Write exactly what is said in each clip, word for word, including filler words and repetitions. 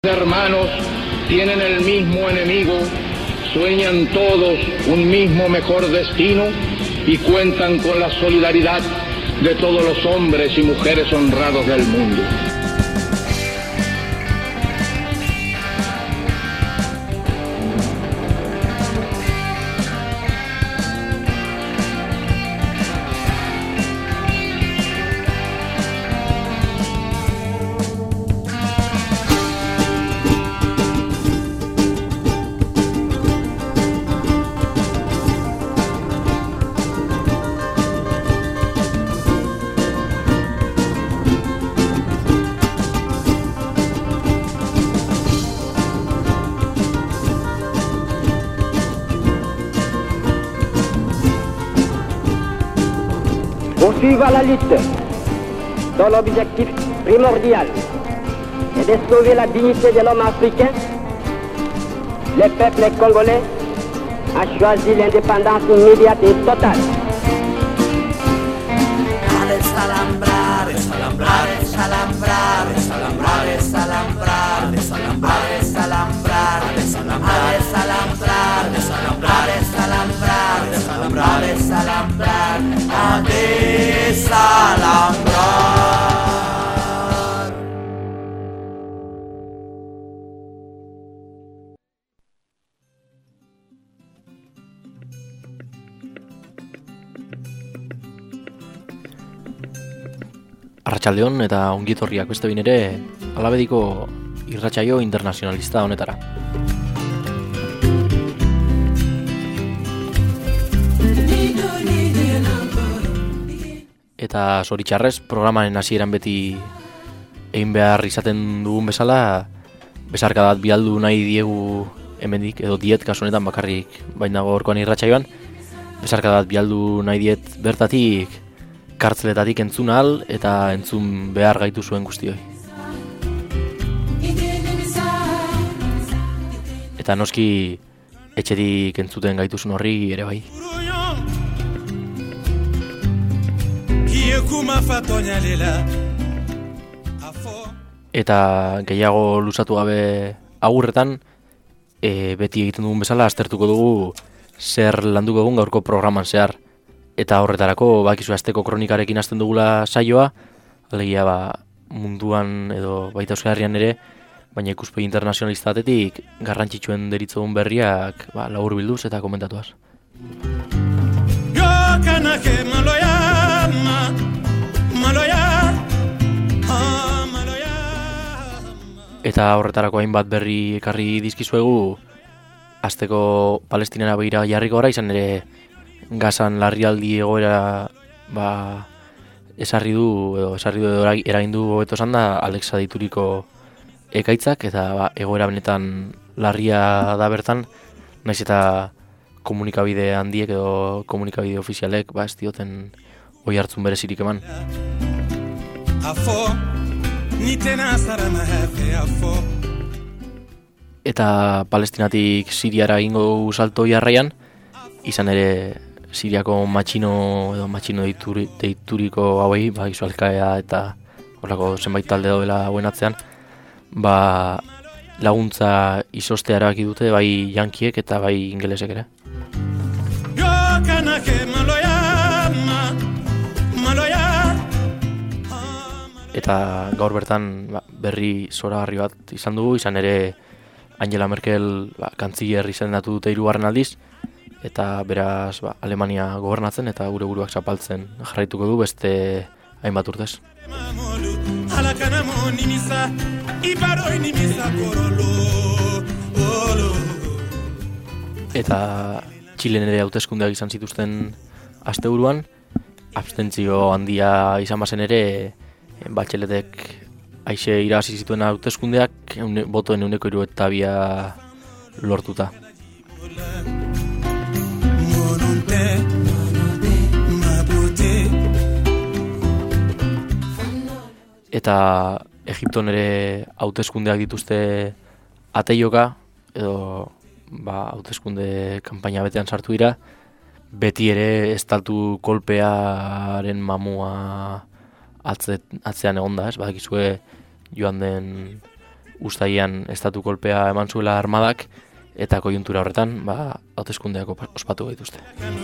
Hermanos tienen el mismo enemigo, sueñan todos un mismo mejor destino y cuentan con la solidaridad de todos los hombres y mujeres honrados del mundo. Poursuivre la lutte dont l'objectif primordial est de sauver la dignité de l'homme africain, le peuple congolais a choisi l'indépendance immédiate et totale. A desalambrar, desalambrar, desalambrar, desalambrar, desalambrar, desalambrar, desalambrar, desalambrar, desalambrar, desalambrar, desalambrar, desalambrar, desalambrar, a desalambrar. Arratsaldeon eta ongietorriak beste behin ere Alabediko irratsaio internazionalista honetara. Eta zoritxarrez, programaren hasieran beti egin behar izaten dugun bezala, besarkadat bialdu nahi diegu hemendik, edo diet kasu honetan bakarrik baina gaurkoan irratsaioan, besarkadat bialdu nahi diet bertatik, kartzeletatik entzun ahal eta entzun behar gaitu zuen guztioi. Eta noski etxerik entzuten gaituzun horri ere bai. Eta gehiago luzatu gabe agurretan, e, beti egiten dugun bezala aztertuko dugu zer landuko egun gaurko programan zehar. Eta horretarako bakizu asteko kronikarekin hasten dugula saioa, alegia ba, munduan edo baita Euskal Herrian ere, baina ikuspegi internazionalistatetik garrantzitsuen deritzogun berriak ba, labur bilduz eta komentatuaz. Eta horretarako hainbat berri ekarri dizkizuegu, asteko Palestinara begira jarriko gara, izan ere Gazan larrialdi egoera ba, esarri du edo esarri du edo eragin du hobeto esan da Alexa deituriko ekaitzak, eta ba, egoera benetan larria da bertan, naiz eta komunikabide handiek edo komunikabide ofizialek ba, ez dioten oi hartzun berezirik eman. Eta Palestinatik Siriara egingo salto jarraian, izan ere Siriako matxino edo matxino deituri, deituriko hauei, ba, izu Al-Qaeda eta horrako zenbait talde daudela hauen atzean, ba, laguntza izostea erabaki dute bai jankiek eta bai ingelesek ere. Eta gaur bertan ba, berri zoragarri bat izan dugu, izan ere Angela Merkel ba, kantziller izendatu dute hirugarren aldiz, eta beraz ba, Alemania gobernatzen eta gure buruak zapaltzen jarraituko du beste hainbat urtez. Eta Txilen ere hauteskundeak izan zituzten asteburuan, abstentzio handia izan bazen ere, Batxeletek aixe irabazi zituen hauteskundeak eune, botoen ehuneko hirurogeita bia lortuta. Eta Egipton ere hauteskundeak dituzte ateioka, edo ba, hauteskunde kanpaina betean sartu dira, beti ere estatu kolpearen mamua atze, atzean egon da, ez? Badakizue joan den uztailean estatu kolpea eman zuela armadak, eta koiuntura horretan, ba, hauteskundeak ospatu gaituzte.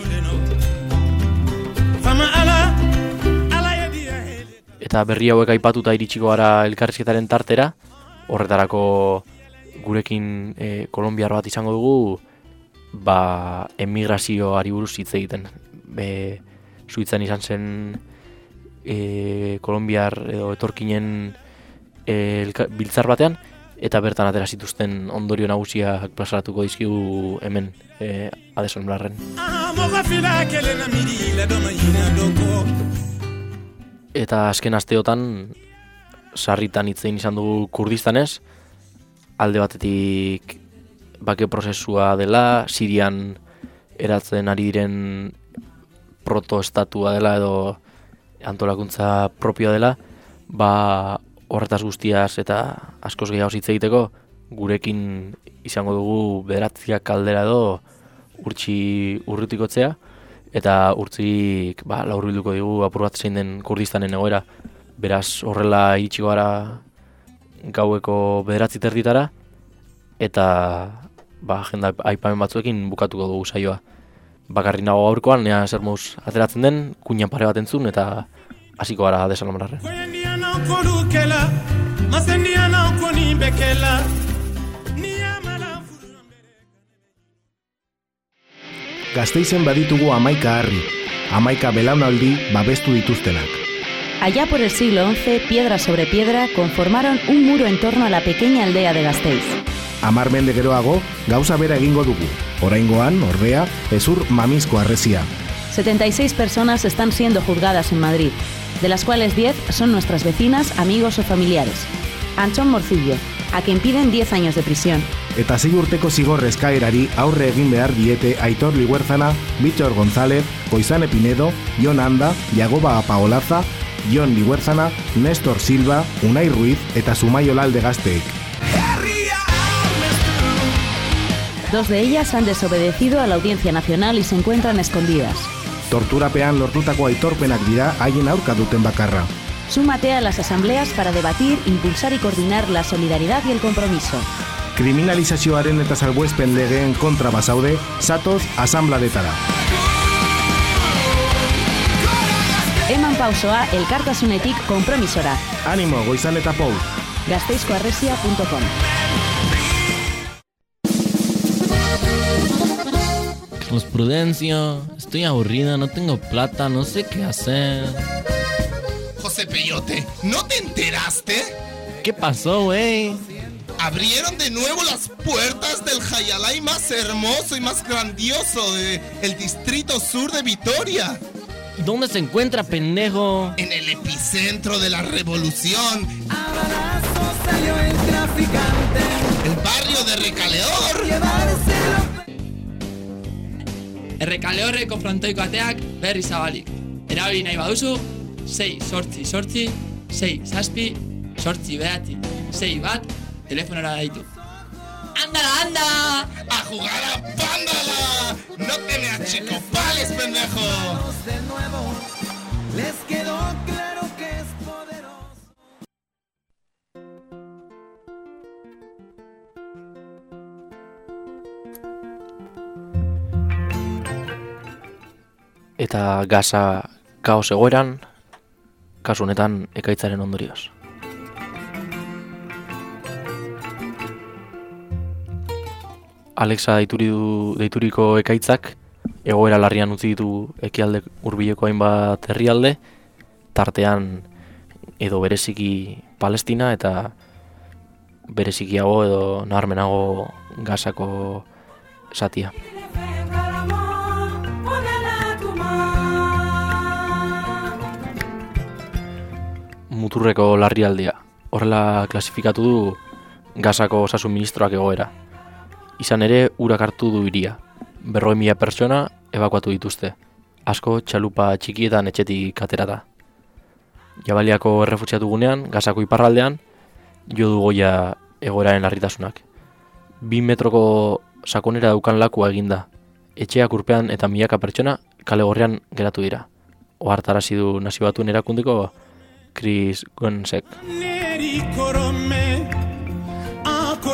Eta berri hauek aipatuta iritsiko gara elkarrizketaren tartera, horretarako gurekin e, kolombiar bat izango dugu, ba, emigrazioari buruz hitz egiten. Be, Suitzan izan zen e, kolombiar edo etorkinen e, elka, biltzar batean, eta bertan atera zituzten ondorio nagusiak plazaratuko dizkigu hemen e, Adeson Blarren. Eta azken asteotan sarritan hitzein izan dugu Kurdistanez, alde batetik bake prozesua dela, Sirian eratzen ari diren protoestatua dela edo antolakuntza propioa dela, ba horretaz guztiaz eta askoz gehiago hitz egiteko gurekin izango dugu bederatziak kaldera edo urtsi urrutikotzea, eta urtzik ba, laurbilduko digu apur bat zein den Kurdistanen egoera. Beraz horrela iritsiko gara gaueko bederatzi terditara, eta ba, agenda aipamen batzuekin bukatuko dugu saioa. Bakarri nago gaurkoan, nea zer moduz ateratzen den, kuinan pare bat entzun, eta hasiko gara Adeson Blarren. Gasteizen baditugu hamaika harri, hamaika belaunaldi babestu dituztenak. Allá por el siglo once, piedra sobre piedra, conformaron un muro en torno a la pequeña aldea de Gasteiz. Hamar mende geroago, gauza bera egingo dugu. Oraingoan, ordea, ezur mamizko harresia. setenta y seis personas están siendo juzgadas en Madrid, de las cuales diez son nuestras vecinas, amigos o familiares. Antxon Morcillo, a quien piden diez años de prisión. Eta sei urteko zigor eskaerari aurre egin behar diete Aitor Liguerzana, Bittor González, Goizane Pinedo, Jon Anda, Yagoba Apaolaza, Jon Liguerzana, Néstor Silva, Unai Ruiz eta Zumaio Lalde Gazteek. Dos de ellas han desobedecido a la Audiencia Nacional y se encuentran escondidas. Torturapean lortutako aitorpenak dira haien aurka duten bakarra. Súmate a las asambleas para debatir, impulsar y coordinar la solidaridad y el compromiso. Kriminalizazioaren eta salbuespen legeen kontra bazaude, zatoz asambladetara. Eman pausoa elkartasunetik konpromisora. Animo, Goizan eta Pou. gasteizkoarresia punto com. Carlos Prudencio, estoy aburrida, no tengo plata, no sé qué hacer. José Peyote, ¿no te enteraste? ¿Qué pasó, güey? Abrieron de nuevo las puertas del Jayalay más hermoso y más grandioso del distrito sur de Vitoria. ¿Dónde se encuentra, pendejo? En el epicentro de la revolución. Abrazos salió el traficante. El barrio de Recaleor. Llevárselo. Errekaleorreko frontoiko ateak berri zabalik. Erabili nahi baduzu, sei sortzi sortzi, sei zazpi, sortzi behatzi, sei bat, telefonora daitu. ¡Ándala, anda! ¡A jugar a Pándala! ¡No te me achicopales, pendejo! De nuevo, les quedó claro que es poderoso. Eta Gaza kaos egoeran, kasu honetan ekaitzaren ondorioz. Alexa deituri du, deituriko ekaitzak egoera larrian utzi ditu ekialde hurbileko hainbat herrialde, tartean edo bereziki Palestina eta berezikiago edo nabarmenago Gazako zatia. Muturreko larrialdia. Horrela klasifikatu du Gazako osasun ministroak egoera. Izan ere, urak hartu du hiria. Berroi mila pertsona ebakuatu dituzte. Asko txalupa txikietan etxetik aterata. Jabaliako errefutsiatu gunean, Gazako iparraldean, jo du goia egoeraren larritasunak. Bi metroko sakonera daukan lakua eginda. Etxeak urpean eta milaka pertsona kale gorrian geratu dira. Ohartarazi du Nazio Batuen erakundeko Chris Gonsek.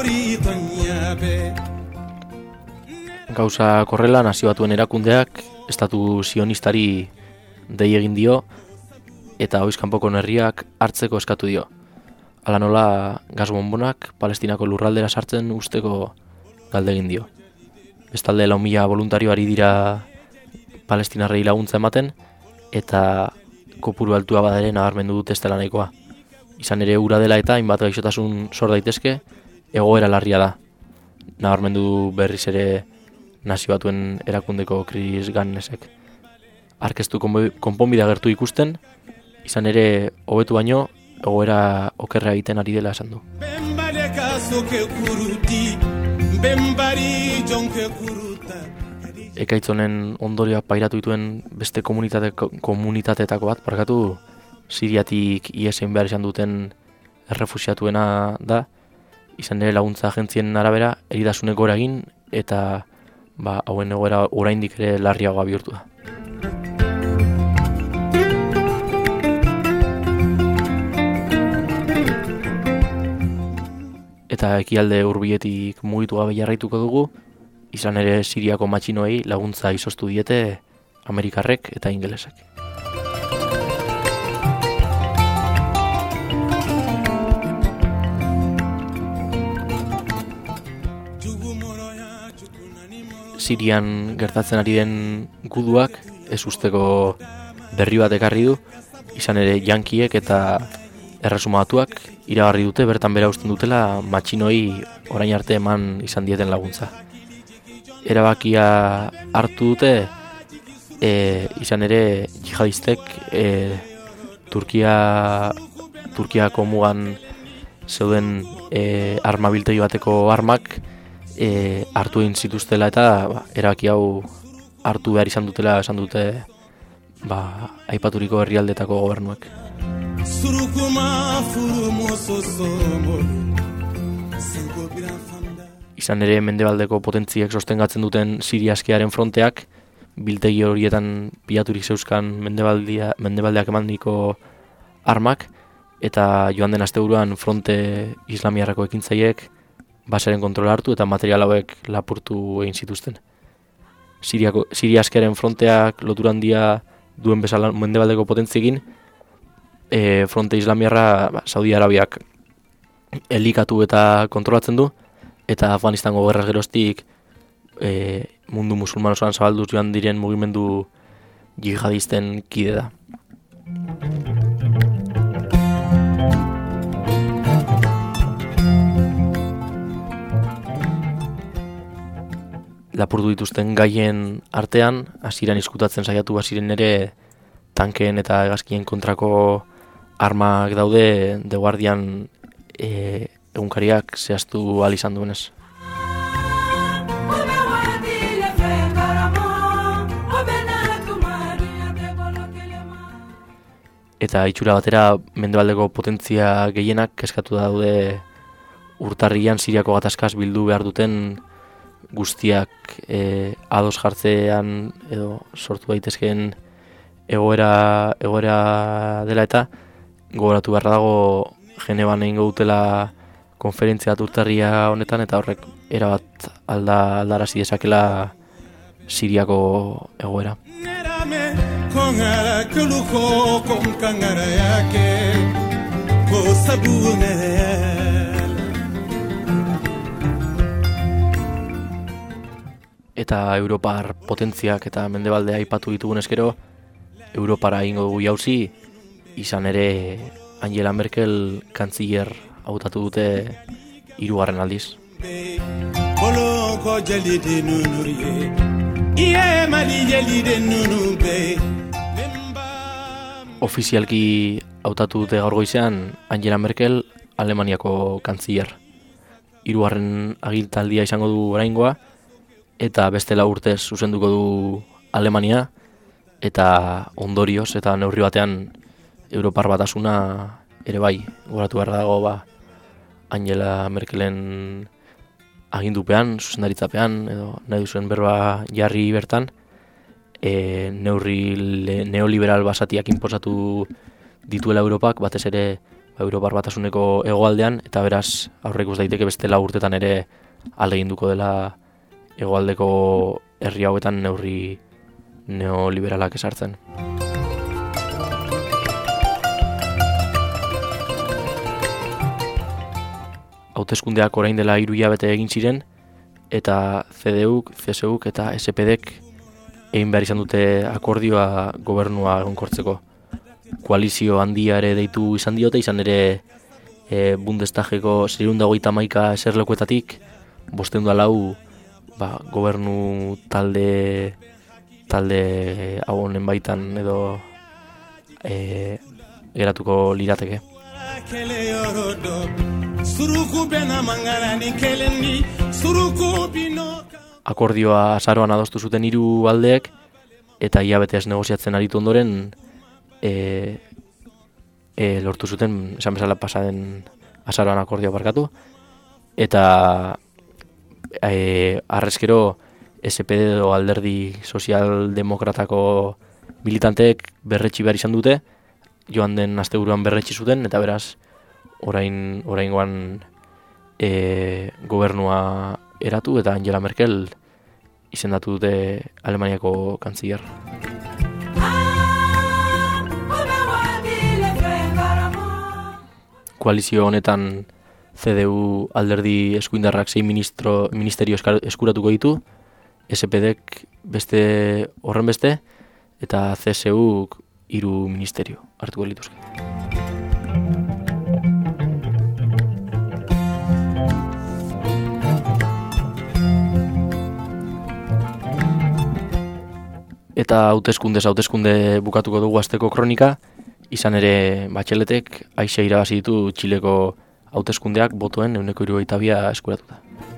Gauza korrela, Nazio Batuen erakundeak estatu sionistari dei egin dio eta oizkanpoko herriak hartzeko eskatu dio. Hala nola, gas bonbonak Palestinako lurraldera sartzen usteko galde egin dio. Bestalde, lau mila voluntario ari dira palestinarrei laguntza ematen eta kopuru altua badere nabarmendu dute ez dela nahikoa. Izan ere ura dela eta hainbat gaixotasun sor daitezke, egoera larria da. Nabarmendu berriz ere Nazio Batuen erakundeko Chris Gannesek. Arkeztu konponbidea gertu ikusten, izan ere hobetu baino egoera okerra egiten ari dela esan du. Ekaitz honen ondorioak pairatu dituen beste komunitate, komunitateetako bat, parkatu, Siriatik iesen behar izan duten errefusiatuena da, izan ere laguntza agentzien arabera, eridasunek gora egin, eta ba, hauen egoera oraindik ere larriagoa bihurtu da. Eta ekialde hurbiletik mugitu gabe jarraituko dugu, izan ere Siriako matxinoei laguntza izoztu diete Amerikarrek eta ingelesek. Sirian gertatzen ari den guduak ez usteko berri bat ekarri du, izan ere jankiek eta erresumatuak iragarri dute bertan bera usten dutela matxinoi orain arte eman izan dieten laguntza. Erabakia hartu dute e, izan ere jihadistek e, Turkia Turkiako mugan zeuden e, arma biltegi bateko armak e, hartu egin zituztela eta ba, erabaki hau hartu behar izan dutela esan dute ba, aipaturiko herrialdetako gobernuek. Izan ere mendebaldeko potentziek sostengatzen duten Siriaskearen fronteak biltegi horietan pilaturik zeuzkan mendebaldia, mendebaldeak emandiko armak eta joan den asteburuan fronte islamiarrako ekintzaileek basaren kontrola hartu eta material hauek lapurtu egin zituzten. Siriako, Siriaskearen fronteak lotura handia duen bezala mendebaldeko potentziekin, e, fronte islamiarra ba, Saudi Arabiak elikatu eta kontrolatzen du, eta Afganistango gerraz geroztik e, mundu musulman osoan zabalduz joan diren mugimendu jihadisten kide da. Lapurtu dituzten gaien artean, hasieran izkutatzen saiatu baziren ere tankeen eta hegazkien kontrako armak daude The Guardian e, egunkariak zehaztu ahal izan duenez. Eta itxura batera mendebaldeko potentzia gehienak kezkatu daude urtarrian Siriako gatazkaz bildu behar duten guztiak e, ados jartzean edo sortu daitezkeen egoera, egoera dela eta gogoratu beharra dago Geneban egingo dutela konferentzia urtarria honetan eta horrek erabat alda aldarazi dezakela Siriako egoera. Eta Europar potentziak eta mendebaldea aipatu ditugun eskero, Europara egingo dugu jauzi, izan ere Angela Merkel kantziller hautatu dute hirugarren aldiz. Ofizialki hautatu dute gaur goizean Angela Merkel Alemaniako kantziller. Hirugarren agintaldia izango du oraingoa, eta beste lau urtez zuzenduko du Alemania, eta ondorioz eta neurri batean Europar batasuna ere bai, goratu behar dago ba, Angela Merkelen agindupean, zuzendaritzapean, edo nahi duzuen berba jarri bertan, e, neurri le, neoliberal basatiak inposatu dituela Europak, batez ere ba, Europar Batasuneko hegoaldean, eta beraz aurreikus daiteke beste lau urtetan ere ahaleginduko dela hegoaldeko herri hauetan neurri neoliberalak esartzen. Hauteskundeak orain dela hiru hilabete egin ziren, eta C D Uk, C S Uk eta S P Dk egin behar izan dute akordioa gobernua egonkortzeko. Koalizio handia ere deitu izan diote, izan ere e, Bundestageko seiehun eta hogeita hamaika eserlekuetatik bostehun eta lau ba, gobernu talde talde hau honen baitan edo e, geratuko lirateke. Akordioa azaroan adostu zuten hiru aldeek, eta hilabetez negoziatzen aritu ondoren e, e, lortu zuten, esan bezala pasaden azaroan akordioa barkatu, eta e, arrezkero S P D edo alderdi sozialdemokratako militanteek berretsi behar izan dute, joan den asteburuan berretsi zuten, eta beraz orain oraingoan e, gobernua eratu eta Angela Merkel izendatu dute Alemaniako kantziler. Koalizio honetan C D U alderdi eskuindarrak sei ministro, ministerio eskuratuko ditu, S P Dk beste horren beste, eta C S Uk hiru ministerio hartuko lituzke. Eta hauteskundez hauteskunde bukatuko dugu asteko kronika, izan ere Batxeletek aixe irabazi ditu Txileko hauteskundeak botoen ehuneko hirurogeita bi eskuratuta.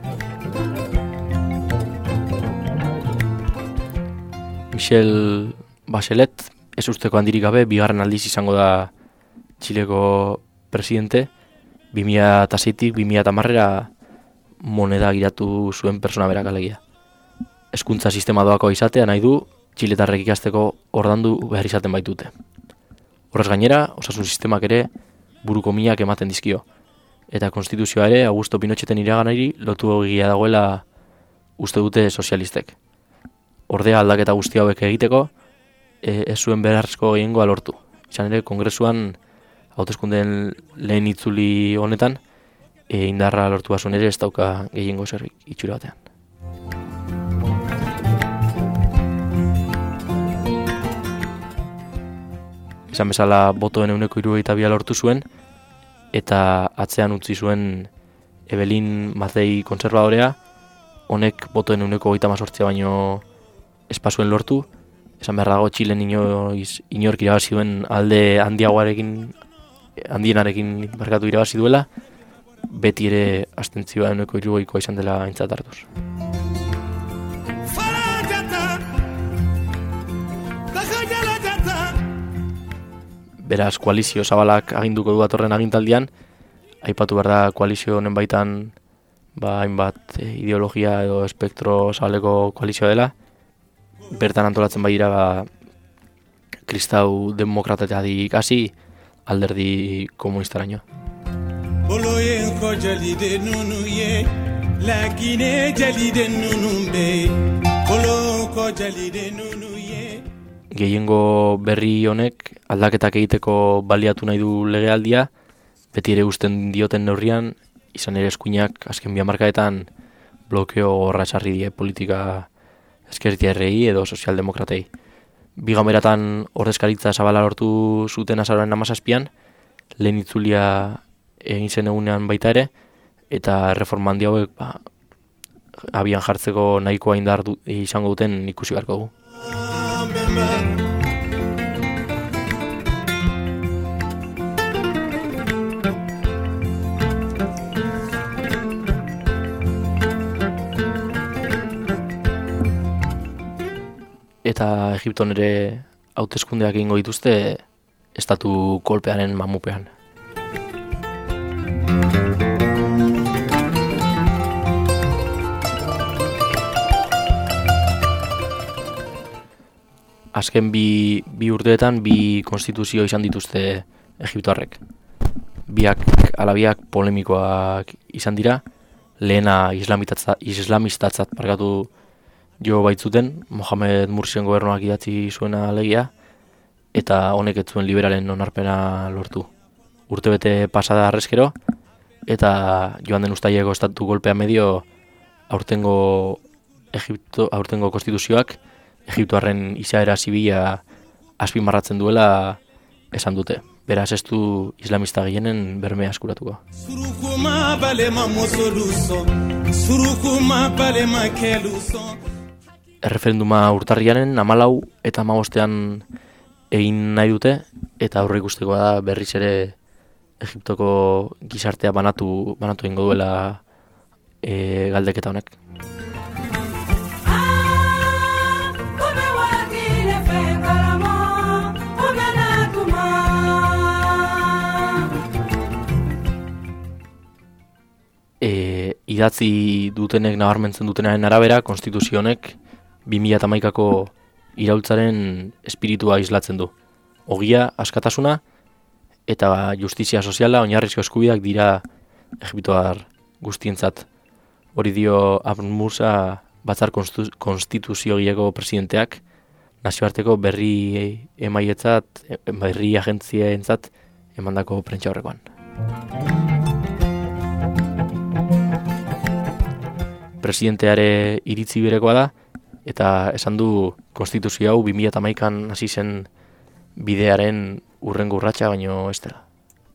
Michelle Bachelet ez usteko handirik gabe bigarren aldiz izango da Txileko presidente, bi mila seitik bi mila hamarera moneda giratu zuen persona berak alegia. Hezkuntza sistema doako izatea nahi du txiletarrek ikasteko ordandu behar izaten baitute. Horrez gainera, osasun sistemak ere buruko minak ematen dizkio. Eta konstituzioa ere Augusto Pinocheten iraganari lotu egia dagoela uste dute sozialistek. Ordea aldaketa guzti hauek egiteko, e, ez zuen beharrezko gehiengoa lortu. Izan ere, kongresuan hauteskundeen lehen itzuli honetan, e, indarra lortu bazuen ere ez dauka gehiengo zer itxura batean. Izan bezala botoen ehuneko hirurogeita bi lortu zuen, eta atzean utzi zuen Evelyn Matei kontserbadorea, honek botoen ehuneko hogeita hemezortzi baino espazuen lortu, esan behar dago Txilen inoiz, inork irabazi duen alde handiagoarekin, handienarekin barkatu irabazi duela, beti ere abstentzioa ehuneko hirurogeikoa izan dela aintzat hartuz. Beraz, koalizio zabalak aginduko du datorren agintaldian, aipatu behar da koalizio honen baitan ba, hainbat e, ideologia edo espektro zabaleko koalizioa dela. Bertan antolatzen baira ba, kristau demokratateadik hasi alderdi komunistaraino. Gehiengo berri honek aldaketak egiteko baliatu nahi du legealdia, beti ere usten dioten neurrian, izan ere eskuinak azken bi hamarkadetan blokeo horratxarri die politika ezkertiarrei edo sozialdemokratei. Bi gameratan ordezkaritza zabala lortu zuten azaroaren hamazazpian, lehen itzulia egin zen egunean baita ere, eta erreforma handi hauek ba, abian jartzeko nahikoa indar du, izango duten ikusi beharko dugu. Eta Egipton ere hauteskundeak egingo dituzte estatu kolpearen mamupean. Azken bi, bi urteetan bi konstituzio izan dituzte Egiptoarrek. biak alabiak polemikoak izan dira, lehena islamistatzat parkatu jo baitzuten, Mohamed Mursien gobernuak idatzi zuena alegia, eta honek ez zuen liberalen onarpena lortu. Urtebete pasada arrezkero, eta joan den uztaileko estatu golpea medio aurtengo Egipto, aurtengo konstituzioak Egiptoarren izaera zibila azpimarratzen duela esan dute. Beraz ez du islamista gehienen bermea eskuratuko. Erreferenduma urtarriaren hamalau eta hamabostean egin nahi dute, eta aurre ikustekoa da berriz ere Egiptoko gizartea banatu banatu egingo duela e, galdeketa honek. E, idatzi dutenek nabarmentzen dutenaren arabera, konstituzio honek bi mila hamaikako iraultzaren espiritua islatzen du. Ogia, askatasuna eta justizia soziala oinarrizko eskubideak dira egiptoar guztientzat. Hori dio Abd Musa batzar konstituziogileko presidenteak nazioarteko berri emaietzat, berri agentzientzat emandako prentsa horrekoan. Presidenteare iritzi berekoa da, eta esan du konstituzio hau bi mila hamaikan hasi zen bidearen urrengo urratsa baino ez dela.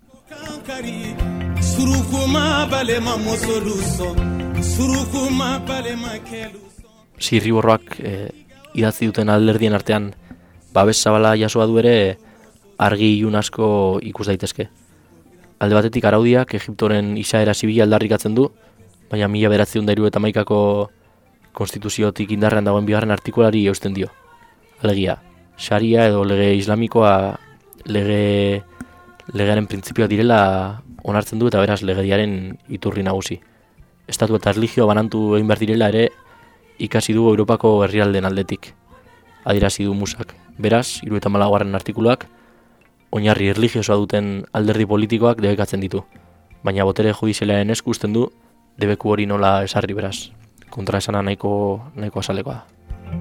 Zirriborroak e, idatzi duten alderdien artean babes zabala jasoa du ere argi ilun asko ikus daitezke. Alde batetik araudiak Egiptoren izaera zibila aldarrikatzen du, baina mila bederatziehun eta hirurogeita hamaikako konstituziotik indarrean dagoen bigarren artikulari eusten dio. Alegia, sharia edo lege islamikoa lege legearen printzipioa direla onartzen du, eta beraz legediaren iturri nagusi. Estatu eta erlijioa banantu egin behar direla ere ikasi du Europako herrialden aldetik. Adierazi du Musak. Beraz, hirurogeita hamalaugarren artikuluak oinarri erlijiosoa duten alderdi politikoak debekatzen ditu. Baina botere judizialaren esku uzten du debeku hori nola esarri, beraz. Kontra esana nahiko, nahiko azalekoa da.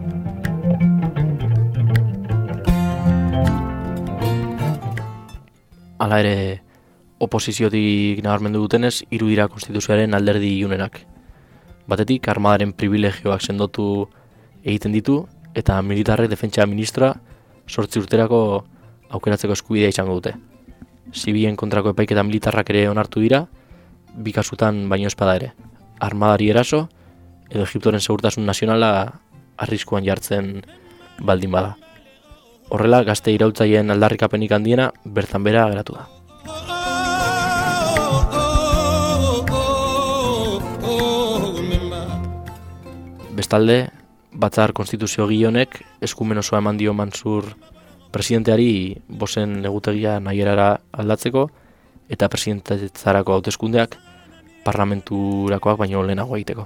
Hala ere, oposiziotik nabarmendu dutenez, hiru dira konstituzioaren alderdi ilunenak. Batetik, armadaren privilegioak sendotu egiten ditu, eta militarrek defentsa ministroa zortzi urterako aukeratzeko eskubidea izango dute. Zibilen kontrako epaiketa militarrak ere onartu dira, bi kasutan baino espada ere. Armadari eraso, edo Egiptoren segurtasun nazionala arriskuan jartzen baldin bada. Horrela, gazte iraultzaileen aldarrikapenik handiena bertan bera geratu da. Bestalde, batzar konstituzio honek eskumen osoa eman dio Mansur presidenteari bosen egutegia nahierara aldatzeko, eta presidentetzarako hauteskundeak parlamenturakoak baino lehenago egiteko.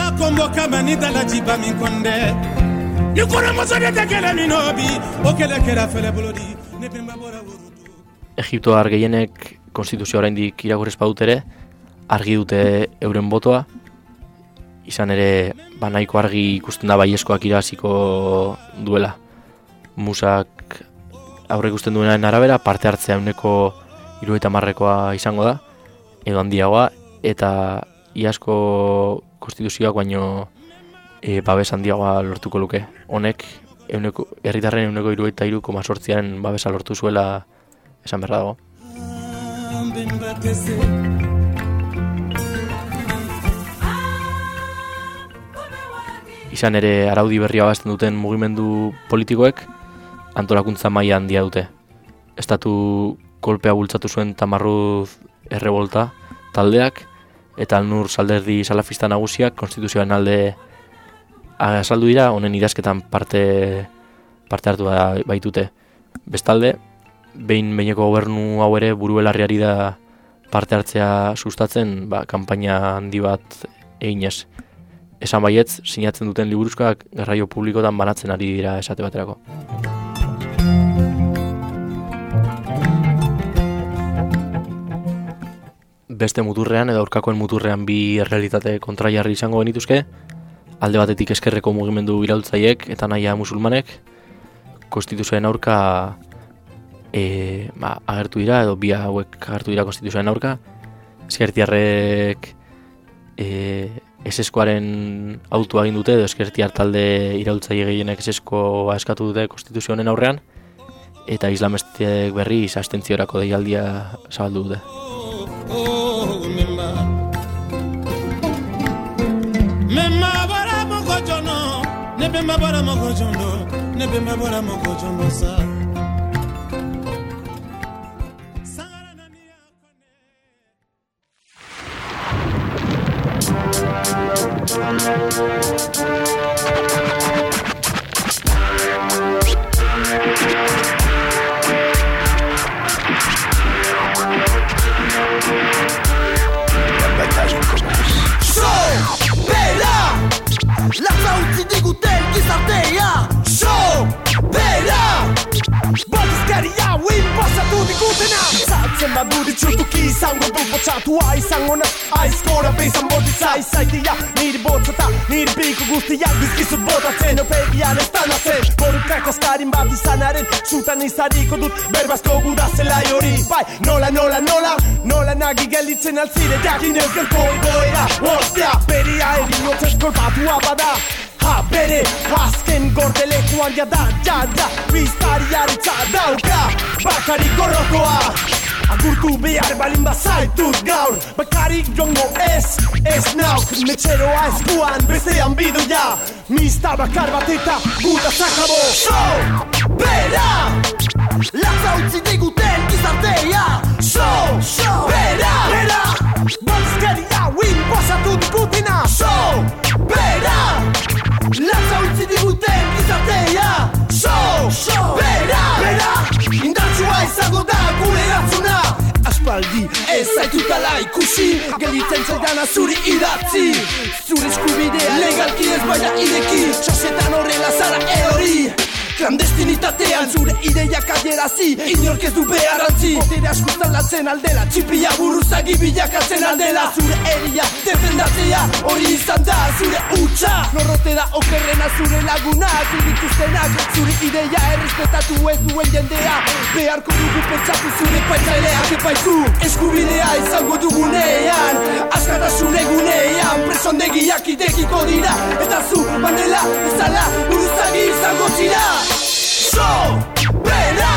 Egiptoar gehienek konstituzioa oraindik irakurri ez badute ere, argi dute euren botoa, izan ere banaiko argi ikusten da baiezkoak irabaziko duela. Musak aurre ikusten duenaren arabera parte hartzea ehuneko hirurogeita hamarrekoa izango da, edo handiagoa, eta iazko konstituzioak baino e, babes handiagoa lortuko luke. Honek euneko, herritarren ehuneko hirurogeita hiru koma zortziaren babesa lortu zuela esan berra dago. Izan ere araudi berria bazten duten mugimendu politikoek antolakuntza maila handia dute. Estatu kolpea bultzatu zuen Tamarruz errebolta taldeak, eta Al-Nur alderdi salafista nagusiak konstituzioaren alde azaldu dira, honen idazketan parte parte hartu baitute. Bestalde, behin behineko gobernu hau ere burubelarriari da parte hartzea sustatzen, ba, kanpaina handi bat eginez. Esan baietz, sinatzen duten liburuzkoak garraio publikotan banatzen ari dira esate baterako. beste muturrean edo aurkakoen muturrean bi errealitate kontrajarri izango genituzke. Alde batetik eskerreko mugimendu iraultzaiek eta nahia musulmanek konstituzioen aurka e, ba, agertu dira edo bi hauek agertu dira konstituzioen aurka. Ezkertiarrek e, eseskoaren autua egin dute edo ezkertiar talde iraultzaile gehienek eseskoa eskatu dute konstituzio honen aurrean eta islamestek berriz abstentziorako deialdia zabaldu dute. Latza diguten gizartea sobera Baldizkaria win pasatu digutena Zatzen baduri txutuki izango du potxatua izango naz Aizkora bezan botitza izaitia Niri botzata, niri piko guztiak bizkizut botatzen Opegian ez tanatzen Borukak askarin bat izanaren Zutan izariko dut berbazko gudazela hori Bai, nola, nola, nola Nola nagi gelditzen altzire jakin ez gerko egoera Ostia, beria erinotzez kolpatua bada Ha, bere, azken gordelekuan jada, jada Biztariaritza dauka, bakarik gorrokoa Agurtu behar balin bazaitut gaur Bakarik jongo ez, ez nauk Metxeroa eskuan, bestean bidoia Mista bakar bat eta guta zakabo So, bera Latza utzi diguten gizartea So, so, bera, bera Baldizkeria win pasatu digutena So, bera Latza utzi diguten gizartea So, so, bera, bera Indartsua izango da gure erantzuna Aspaldi ez zaitutala ikusi Gelditzen zaidana zuri idatzi Zure eskubidea legalki ez baina ireki Txosetan horrela zara erori Klandestinitatean zure ideiak adierazi Inork ez du beharantzi Botere askustan latzen aldela Txipia buruzagi bilakatzen aldela Zure eria defendatzea hori izan da zure utxa Lorrote da okerrena zure lagunak Irrituztenak zure ideia errespetatu ez duen jendea Beharko dugu pentsatu zure paitzaileak epaitu Eskubidea izango dugunean Askatasun egunean Presondegiak idekiko dira Eta zu bandela bezala buruzagi izango zira So, bera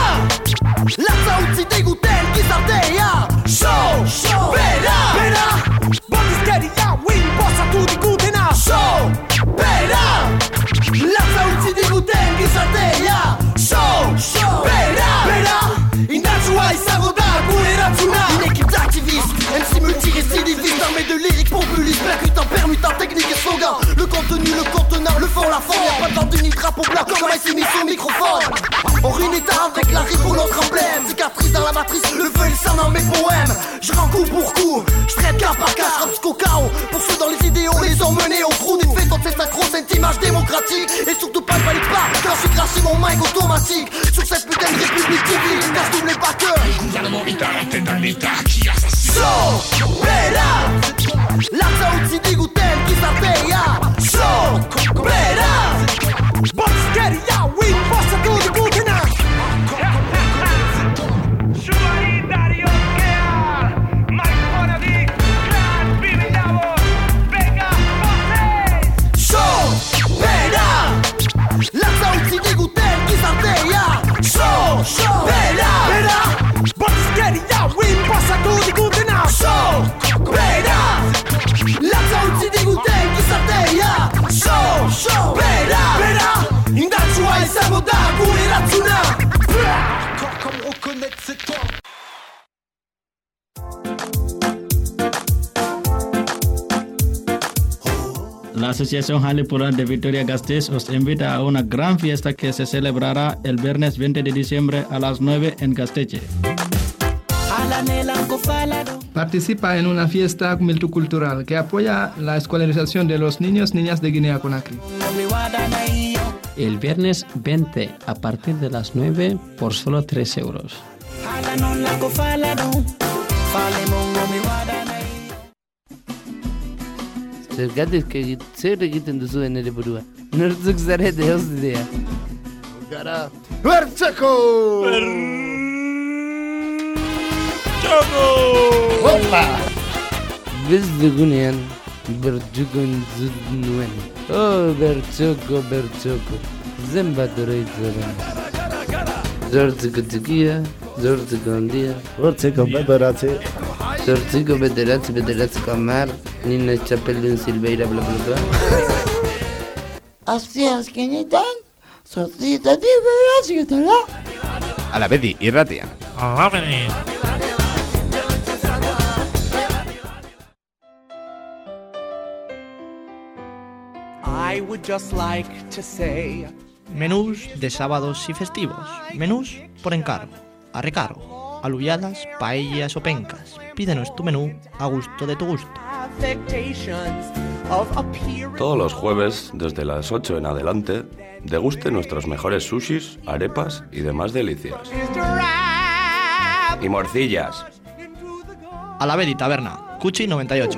Latza utzi diguten gizartea So, so, bera, bera Baldizkeria win pasatu digutena So, bera Latza utzi diguten gizartea So, so, bera, bera Indartsua izango da gure erantzuna Une équipe d'activistes, M C multirécidiviste Armée de lyriques populistes, percutant, permutant, technique et slogan Le contenu, le contenant, le fond, la forme Y'a pas de vendu ni drapeau blanc, comme ici mis son microphone On ruine ta avec la rime pour notre emblème Cicatrice dans la matrice, le feu et le sang dans mes poèmes Je rends coup pour coup, je traite cas par cas, je jusqu'au chaos Pour ceux dans les idéaux, les emmener au trou Des faits dans cette sacro-sainte image démocratique Et surtout pas ne panique pas, quand je craché mon mic automatique Sur cette putain de république publique, car je double les backers Le gouvernement est à la tête d'un état qui assassine So, bera Latza utzi diguten gizartea So, bera Baldizkeria win pasatu digutena So, bera Latza utzi diguten gizartea So, so, bera, bera Baldizkeria win pasatu digutena So, bera Latza utzi diguten gizartea So, so, bera, bera Indartsua izango da gure erantzuna Comme reconnaître c'est toi La Asociación Jalipura de Vitoria-Gasteiz os invita a una gran fiesta que se celebrará el viernes veinte de diciembre a las nueve en Gasteiz. Participa en una fiesta multicultural que apoya la escolarización de los niños y niñas de Guinea-Conakry. El viernes veinte a partir de las nueve por solo tres euros. zergatik egit, zer egiten duzu nere burua. Nortzuk zarete hoz idea. Gara, bertxeko! Bertxeko! Hopa! Bez dugunean, bertxoko entzut nuen. Oh, bertxoko, bertxoko. Zenbat oroitzaren. Zortziko txikia, zortziko handia. Zortziko bederatzi. Zortziko bederatzi, bederatziko amar. Nina txapeldun Silveira, bla bla bla. Azte azkenetan, zortzitatik bederatziketala. Alabedi, irratian. Alabedi. I would just like to say... Menús de sábados y festivos. Menús por encargo, a recargo. Alubiadas, paellas o pencas. Pídenos tu menú a gusto de tu gusto. Todos los jueves, desde las ocho en adelante, deguste nuestros mejores sushis, arepas y demás delicias. Y morcillas. Alabedi Taberna, Cuchi noventa y ocho.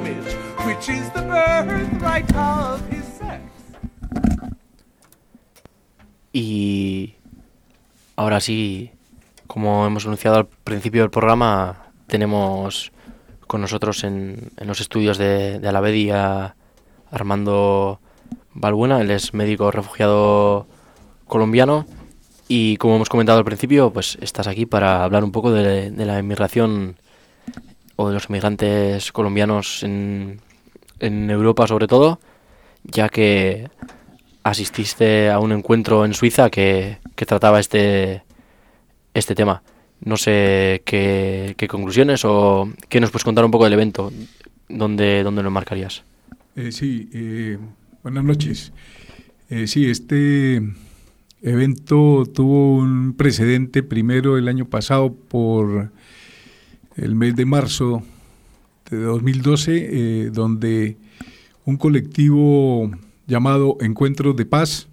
Y ahora sí, como hemos anunciado al principio del programa, tenemos con nosotros en, en los estudios de, de Alabedi a Armando Balbuena. Él es médico refugiado colombiano y, como hemos comentado al principio, pues estás aquí para hablar un poco de, de la inmigración o de los inmigrantes colombianos en, en Europa, sobre todo, ya que asististe a un encuentro en Suiza que, que trataba este, este tema. No sé qué, qué conclusiones o qué nos puedes contar un poco del evento, dónde, dónde lo marcarías. Eh, sí, eh, buenas noches. Eh, sí, este evento tuvo un precedente primero el año pasado por el mes de marzo de dos mil doce, eh, donde un colectivo llamado Encuentros de Paz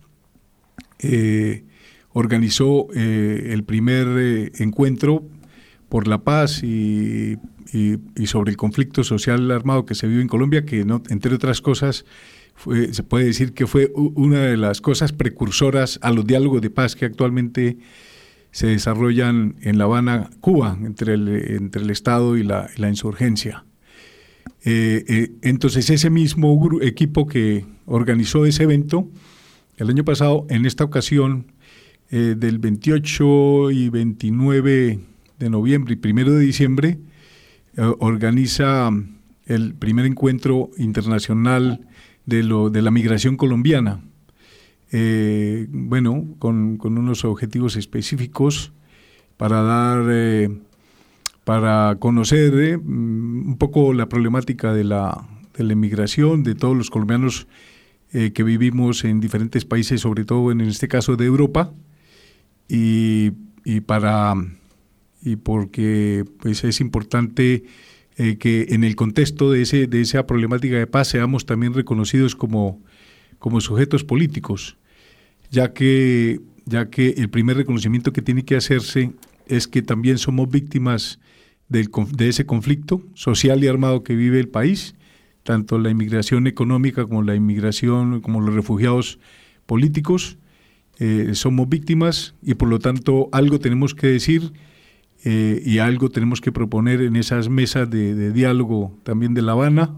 eh, organizó eh, el primer eh, encuentro por la paz y, y, y sobre el conflicto social armado que se vive en Colombia, que no, entre otras cosas fue, se puede decir que fue una de las cosas precursoras a los diálogos de paz que actualmente se desarrollan en La Habana, Cuba, entre el, entre el Estado y la, y la insurgencia. Eh, eh, entonces ese mismo gru- equipo que organizó ese evento el año pasado, en esta ocasión eh, del veintiocho y veintinueve de noviembre y primero de diciembre, eh, organiza el primer encuentro internacional de, lo, de la migración colombiana, eh, bueno, con, con unos objetivos específicos para dar... Eh, para conocer eh, un poco la problemática de la, de la inmigración, de todos los colombianos eh, que vivimos en diferentes países, sobre todo en este caso de Europa, y, y para y porque pues es importante eh, que en el contexto de ese de esa problemática de paz seamos también reconocidos como, como sujetos políticos, ya que ya que el primer reconocimiento que tiene que hacerse es que también somos víctimas del, de ese conflicto social y armado que vive el país, tanto la inmigración económica como la inmigración, como los refugiados políticos, eh, somos víctimas y por lo tanto algo tenemos que decir eh, y algo tenemos que proponer en esas mesas de, de diálogo también de La Habana,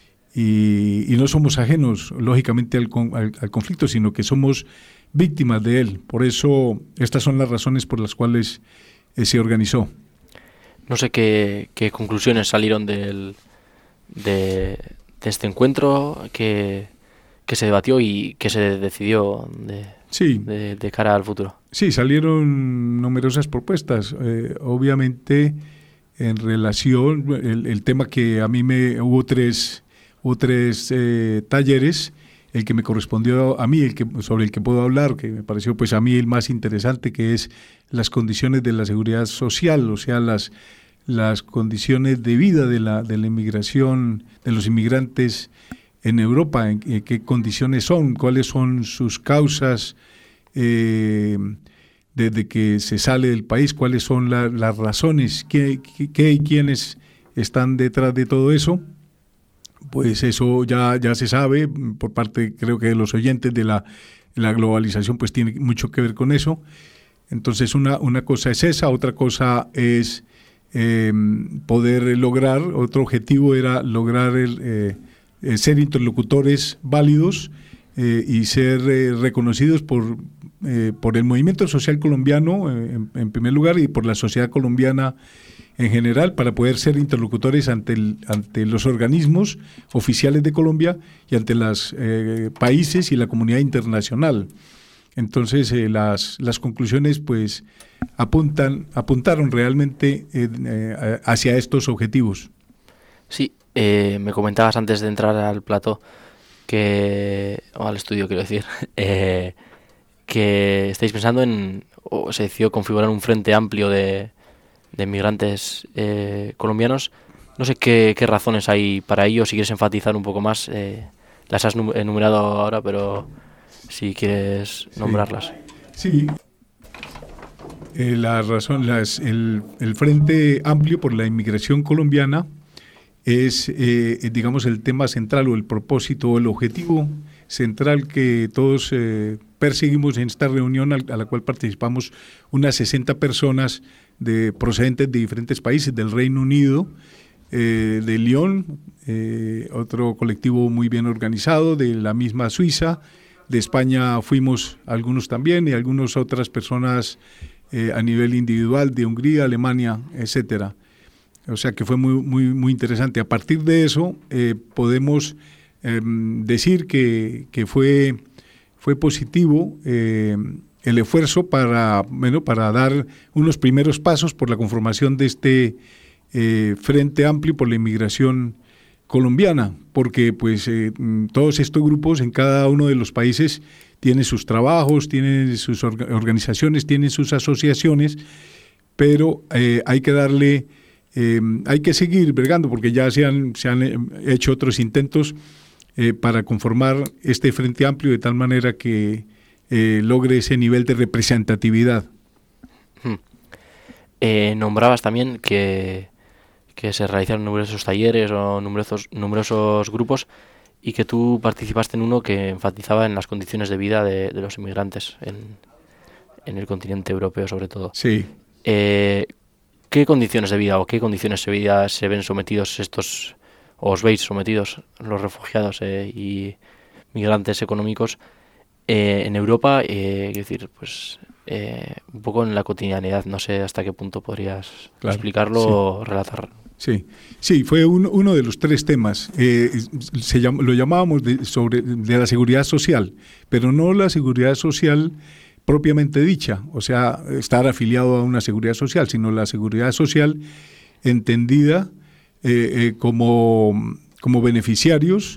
y, y no somos ajenos lógicamente al, al, al conflicto, sino que somos víctimas de él. Por eso estas son las razones por las cuales eh, se organizó. No sé qué, qué conclusiones salieron del, de, de este encuentro, que, que se debatió y que se decidió de, sí. de, de cara al futuro. Sí, salieron numerosas propuestas. Eh, obviamente, en relación, el, el tema que a mí me... Hubo tres, hubo tres eh, talleres, el que me correspondió a mí, el que sobre el que puedo hablar, que me pareció pues a mí el más interesante, que es las condiciones de la seguridad social, o sea, las, las condiciones de vida de la, de la inmigración, de los inmigrantes en Europa, en, en qué condiciones son, cuáles son sus causas eh, desde que se sale del país, cuáles son la, las razones, qué, qué, qué y quiénes están detrás de todo eso. pues eso ya, ya se sabe por parte, creo que de los oyentes de la, la globalización, pues tiene mucho que ver con eso. Entonces una, una cosa es esa, otra cosa es eh, poder lograr, otro objetivo era lograr el, eh, eh, ser interlocutores válidos eh, y ser eh, reconocidos por, eh, por el movimiento social colombiano eh, en, en primer lugar y por la sociedad colombiana en general, para poder ser interlocutores ante, el, ante los organismos oficiales de Colombia y ante los eh, países y la comunidad internacional. Entonces eh, las, las conclusiones pues apuntan, apuntaron realmente eh, eh, hacia estos objetivos. Sí, eh, me comentabas antes de entrar al plató, que, o al estudio quiero decir, eh, que estáis pensando en, o se decidió configurar un frente amplio de de migrantes eh, colombianos. No sé qué, qué razones hay para ello, si quieres enfatizar un poco más, eh, las has enumerado ahora, pero si quieres nombrarlas. Sí, sí. Eh, la razón, las, el, el Frente Amplio por la Inmigración Colombiana es, eh, digamos, el tema central o el propósito o el objetivo central que todos eh, perseguimos en esta reunión a la cual participamos unas sesenta personas de procedentes de diferentes países, del Reino Unido, eh, de Lyon, eh, otro colectivo muy bien organizado, de la misma Suiza, de España fuimos algunos también y algunas otras personas eh, a nivel individual, de Hungría, Alemania, etcétera. O sea que fue muy, muy, muy interesante. A partir de eso eh, podemos eh, decir que, que fue, fue positivo eh, el esfuerzo para, bueno, para dar unos primeros pasos por la conformación de este eh, Frente Amplio por la Inmigración Colombiana, porque pues eh, todos estos grupos en cada uno de los países tienen sus trabajos, tienen sus orga- organizaciones, tienen sus asociaciones, pero eh, hay que darle, eh, hay que seguir bregando, porque ya se han, se han hecho otros intentos eh, para conformar este Frente Amplio de tal manera que Eh, logre ese nivel de representatividad. Hmm. Eh, nombrabas también que, que se realizaron numerosos talleres o numerosos, numerosos grupos y que tú participaste en uno que enfatizaba en las condiciones de vida de, de los inmigrantes en, en el continente europeo sobre todo. Sí. Eh, ¿Qué condiciones de vida o qué condiciones de vida se ven sometidos estos, o os veis sometidos los refugiados eh, y migrantes económicos Eh, en Europa? Eh, quiero decir, pues eh, un poco en la cotidianidad, no sé hasta qué punto podrías claro, explicarlo sí. o relatar. Sí, sí, fue un, uno de los tres temas. Eh, se llam, lo llamábamos de, sobre, de la seguridad social, pero no la seguridad social propiamente dicha, o sea, estar afiliado a una seguridad social, sino la seguridad social entendida eh, eh, como, como beneficiarios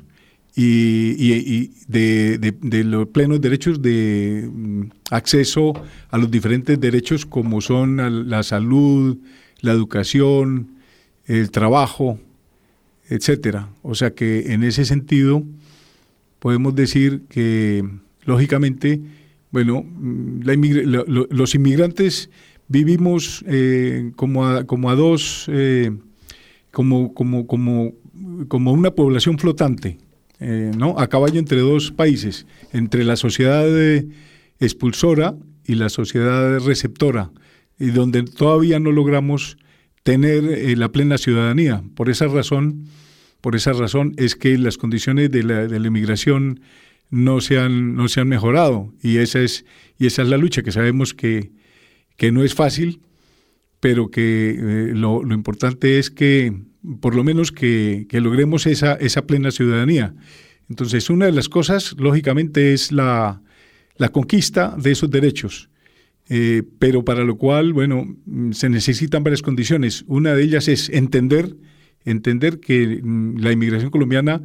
y, y, y de, de, de los plenos derechos de acceso a los diferentes derechos como son la salud, la educación, el trabajo, etcétera. O sea que en ese sentido podemos decir que lógicamente, bueno, la inmigra- lo, lo, los inmigrantes vivimos eh, como a, como a dos, eh, como, como, como, como una población flotante. Eh, ¿no? A caballo entre dos países, entre la sociedad expulsora y la sociedad receptora, y donde todavía no logramos tener eh, la plena ciudadanía. Por esa razón, por esa razón es que las condiciones de la, de la inmigración no se han, no se han mejorado, y esa es, y esa es la lucha, que sabemos que, que no es fácil, pero que eh, lo, lo importante es que por lo menos que, que logremos esa, esa plena ciudadanía. Entonces, una de las cosas, lógicamente, es la, la conquista de esos derechos, eh, pero para lo cual, bueno, se necesitan varias condiciones. Una de ellas es entender, entender que la inmigración colombiana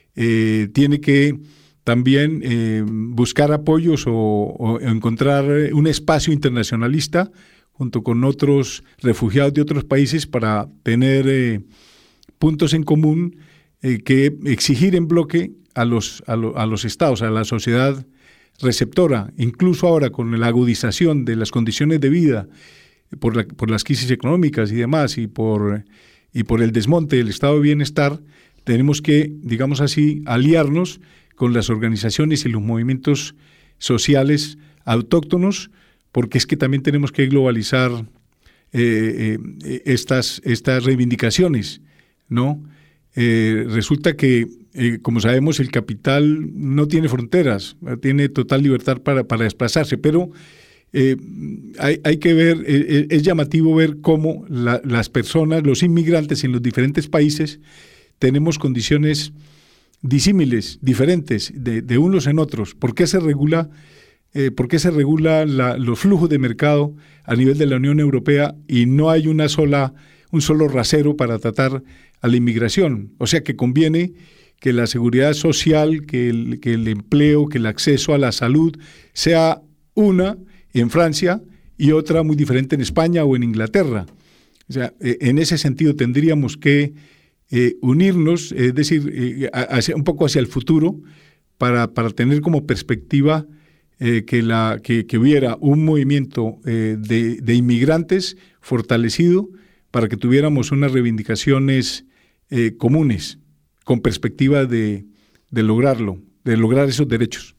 eh, tiene que también eh, buscar apoyos o, o encontrar un espacio internacionalista junto con otros refugiados de otros países para tener eh, puntos en común eh, que exigir en bloque a los, a, lo, a los estados, a la sociedad receptora. Incluso ahora con la agudización de las condiciones de vida por, la, por las crisis económicas y demás y por, y por el desmonte del estado de bienestar, tenemos que, digamos así, aliarnos con las organizaciones y los movimientos sociales autóctonos, porque es que también tenemos que globalizar eh, eh, estas, estas reivindicaciones, ¿no? Eh, resulta que, eh, como sabemos, el capital no tiene fronteras, tiene total libertad para, para desplazarse, pero eh, hay, hay que ver, eh, es llamativo ver cómo la, las personas, los inmigrantes en los diferentes países, tenemos condiciones disímiles, diferentes, de, de unos en otros. ¿Por qué se regula, eh, por qué se regula la, los flujos de mercado a nivel de la Unión Europea y no hay una sola, un solo rasero para tratar a la inmigración? O sea que conviene que la seguridad social, que el, que el empleo, que el acceso a la salud sea una en Francia y otra muy diferente en España o en Inglaterra. O sea, eh, en ese sentido tendríamos que eh, unirnos, es decir, eh, hacia, un poco hacia el futuro para, para tener como perspectiva eh, que, la, que, que hubiera un movimiento eh, de, de inmigrantes fortalecido para que tuviéramos unas reivindicaciones eh, comunes, con perspectiva de, de lograrlo, de lograr esos derechos.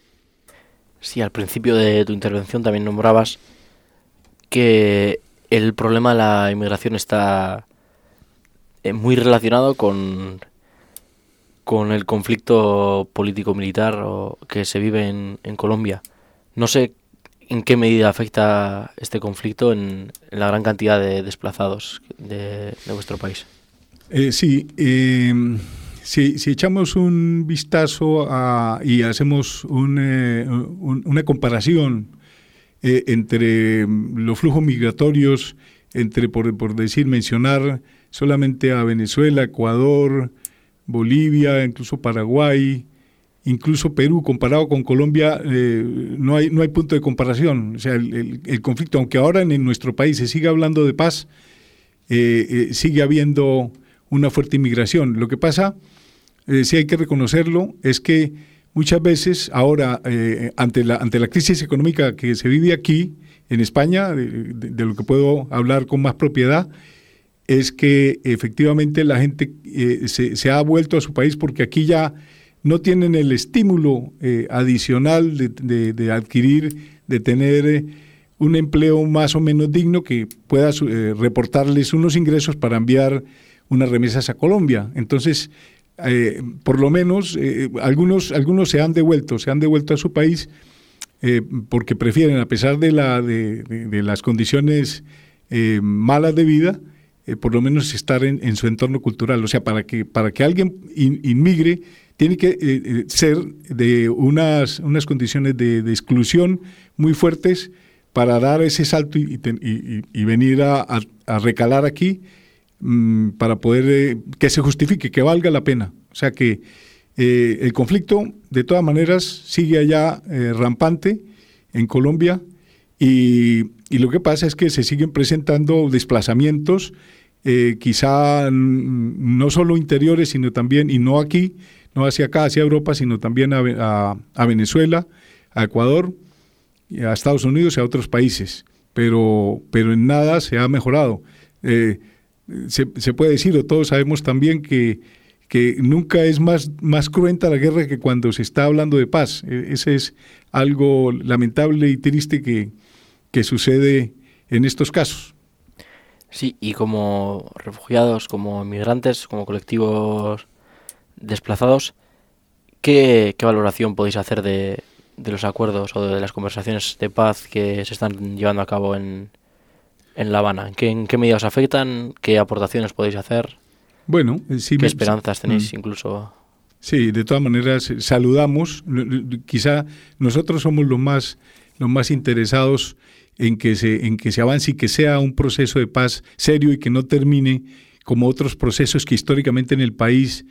Sí, al principio de tu intervención también nombrabas que el problema de la inmigración está muy relacionado con, con el conflicto político-militar o, que se vive en, en Colombia. No sé en qué medida afecta este conflicto en, en la gran cantidad de desplazados de, de vuestro país. Eh, sí, eh, si, si echamos un vistazo a, y hacemos un, eh, un, una comparación eh, entre los flujos migratorios, entre, por, por decir, mencionar solamente a Venezuela, Ecuador, Bolivia, incluso Paraguay, incluso Perú, comparado con Colombia, eh, no hay no hay punto de comparación. O sea, el, el, el conflicto, aunque ahora en, en nuestro país se sigue hablando de paz, eh, eh, sigue habiendo una fuerte inmigración. Lo que pasa, eh, sí hay que reconocerlo, es que muchas veces ahora, eh, ante la ante la crisis económica que se vive aquí, en España, de, de, de lo que puedo hablar con más propiedad, es que efectivamente la gente eh, se, se ha vuelto a su país porque aquí ya no tienen el estímulo eh, adicional de, de, de adquirir, de tener eh, un empleo más o menos digno que pueda eh, reportarles unos ingresos para enviar unas remesas a Colombia. Entonces, eh, por lo menos, eh, algunos, algunos se han devuelto, se han devuelto a su país eh, porque prefieren, a pesar de, la, de, de, de las condiciones eh, malas de vida, eh, por lo menos estar en, en su entorno cultural. O sea, para que, para que alguien in, inmigre, tiene que eh, ser de unas, unas condiciones de, de exclusión muy fuertes para dar ese salto y, y, y venir a, a, a recalar aquí mmm, para poder eh, que se justifique, que valga la pena. O sea que eh, el conflicto de todas maneras sigue allá eh, rampante en Colombia y, y lo que pasa es que se siguen presentando desplazamientos eh, quizá no solo interiores sino también, y no aquí, no hacia acá, hacia Europa, sino también a, a, a Venezuela, a Ecuador, a Estados Unidos y a otros países, pero, pero en nada se ha mejorado. Eh, se, se puede decir, o todos sabemos también que, que nunca es más, más cruenta la guerra que cuando se está hablando de paz. Eh, ese es algo lamentable y triste que, que sucede en estos casos. Sí, y como refugiados, como migrantes, como colectivos desplazados, ¿qué, qué valoración podéis hacer de, de los acuerdos o de las conversaciones de paz que se están llevando a cabo en, en La Habana? ¿En qué, en qué medida os afectan? ¿Qué aportaciones podéis hacer? Bueno, sí, ¿qué me, esperanzas tenéis mm, incluso? Sí, de todas maneras saludamos. Quizá nosotros somos los más, los más interesados en que se, en que se avance y que sea un proceso de paz serio y que no termine como otros procesos que históricamente en el país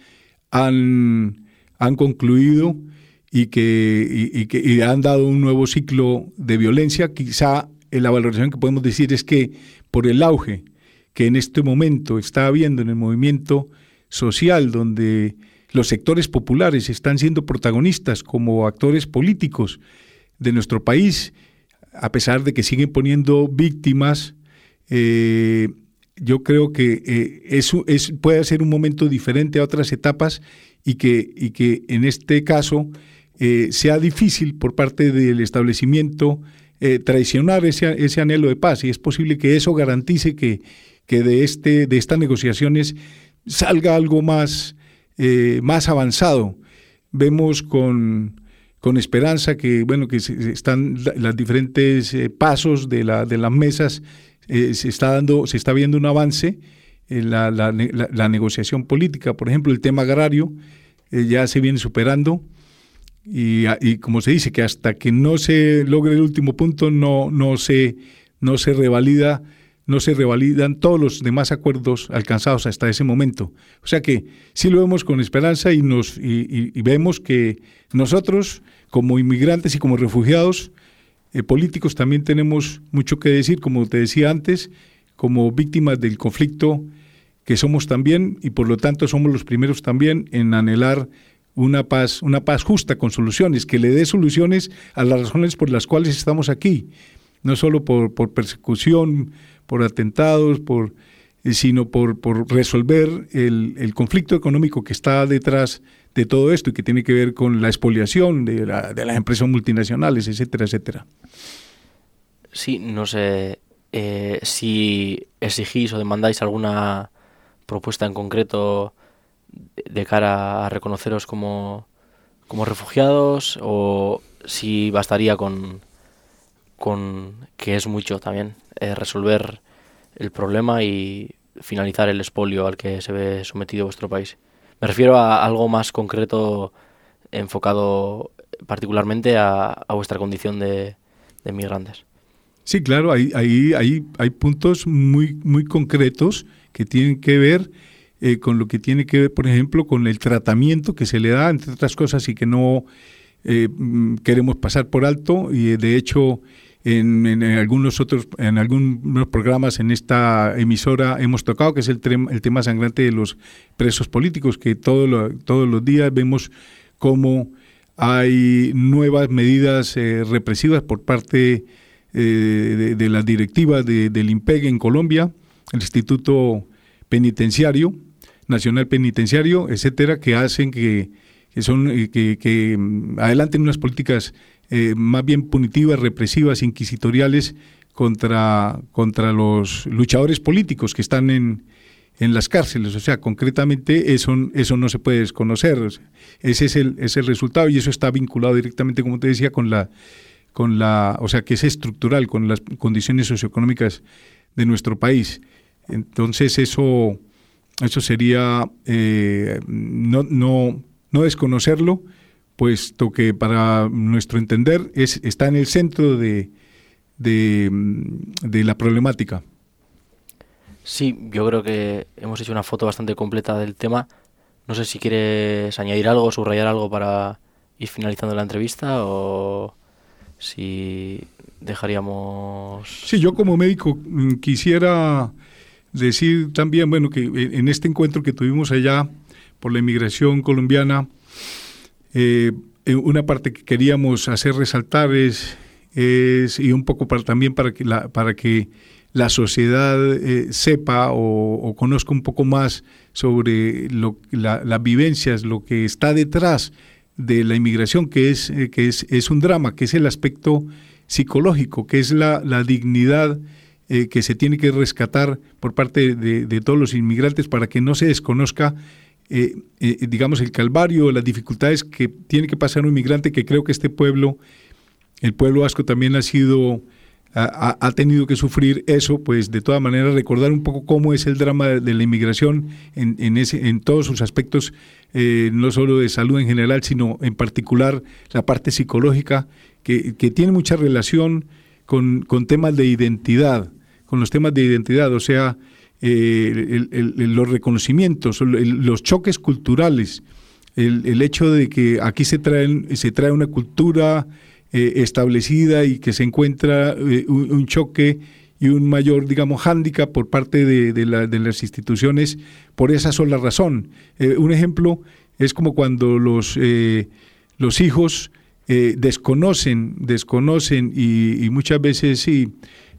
han, han concluido y que, y, y que y han dado un nuevo ciclo de violencia. Quizá la valoración que podemos decir es que por el auge que en este momento está habiendo en el movimiento social, donde los sectores populares están siendo protagonistas como actores políticos de nuestro país, a pesar de que siguen poniendo víctimas, eh, yo creo que eh, es, es, puede ser un momento diferente a otras etapas y que, y que en este caso eh, sea difícil por parte del establecimiento eh, traicionar ese, ese anhelo de paz, y es posible que eso garantice que, que de, este, de estas negociaciones salga algo más, eh, más avanzado. Vemos con, con esperanza que, bueno, que se, están los diferentes eh, pasos de, la, de las mesas. Eh, se está dando, se está viendo un avance en la, la, la, la negociación política. Por ejemplo, el tema agrario eh, ya se viene superando y, y como se dice, que hasta que no se logre el último punto no, no, se, no se revalida, no se revalidan todos los demás acuerdos alcanzados hasta ese momento. O sea que sí lo vemos con esperanza y, nos, y, y, y vemos que nosotros, como inmigrantes y como refugiados, Eh, políticos, también tenemos mucho que decir, como te decía antes, como víctimas del conflicto que somos también, y por lo tanto somos los primeros también en anhelar una paz, una paz justa con soluciones, que le dé soluciones a las razones por las cuales estamos aquí, no solo por, por persecución, por atentados, por, eh, sino por, por resolver el, el conflicto económico que está detrás de todo esto y que tiene que ver con la expoliación de, la, de las empresas multinacionales, etcétera, etcétera. Sí, no sé eh, si exigís o demandáis alguna propuesta en concreto de cara a reconoceros como, como refugiados, o si bastaría con, con que es mucho también eh, resolver el problema y finalizar el expolio al que se ve sometido vuestro país. Me refiero a algo más concreto enfocado particularmente a, a vuestra condición de, de migrantes. Sí, claro, hay, hay, hay, hay puntos muy, muy concretos que tienen que ver eh, con lo que tiene que ver, por ejemplo, con el tratamiento que se le da, entre otras cosas, y que no eh, queremos pasar por alto. Y de hecho, en, en algunos otros, en algunos programas en esta emisora hemos tocado, que es el, el tema sangrante de los presos políticos, que todo lo, todos los días vemos cómo hay nuevas medidas eh, represivas por parte eh, de, de las directivas de, del INPEG en Colombia, el Instituto Penitenciario, Nacional Penitenciario, etcétera, que hacen que, que son que, que adelanten unas políticas Eh, más bien punitivas, represivas, inquisitoriales contra, contra los luchadores políticos que están en, en las cárceles. O sea, concretamente eso, eso no se puede desconocer. O sea, ese es el, es el resultado, y eso está vinculado directamente, como te decía, con la, con la, o sea, que es estructural, con las condiciones socioeconómicas de nuestro país. Entonces eso, eso sería eh, no, no, no desconocerlo, puesto que para nuestro entender es, está en el centro de, de, de la problemática. Sí, yo creo que hemos hecho una foto bastante completa del tema. No sé si quieres añadir algo, subrayar algo para ir finalizando la entrevista, o si dejaríamos... Sí, yo como médico quisiera decir también, bueno, que en este encuentro que tuvimos allá por la inmigración colombiana, Eh, una parte que queríamos hacer resaltar es, es y un poco para, también para que la, para que la sociedad eh, sepa o, o conozca un poco más sobre lo, la, las vivencias, lo que está detrás de la inmigración, que es, eh, que es, es un drama, que es el aspecto psicológico, que es la, la dignidad eh, que se tiene que rescatar por parte de, de todos los inmigrantes, para que no se desconozca Eh, eh, digamos, el calvario, las dificultades que tiene que pasar un inmigrante, que creo que este pueblo, el pueblo vasco también ha sido, ha, ha tenido que sufrir eso. Pues de todas maneras recordar un poco cómo es el drama de, de la inmigración en, en, ese, en todos sus aspectos, eh, no solo de salud en general, sino en particular la parte psicológica, que, que tiene mucha relación con, con temas de identidad, con los temas de identidad, o sea, Eh, el, el, el, los reconocimientos, el, los choques culturales, el, el hecho de que aquí se traen, se trae una cultura eh, establecida y que se encuentra eh, un, un choque y un mayor, digamos, hándicap por parte de, de, la, de las instituciones por esa sola razón. Eh, un ejemplo es como cuando los, eh, los hijos eh, desconocen, desconocen y, y muchas veces sí,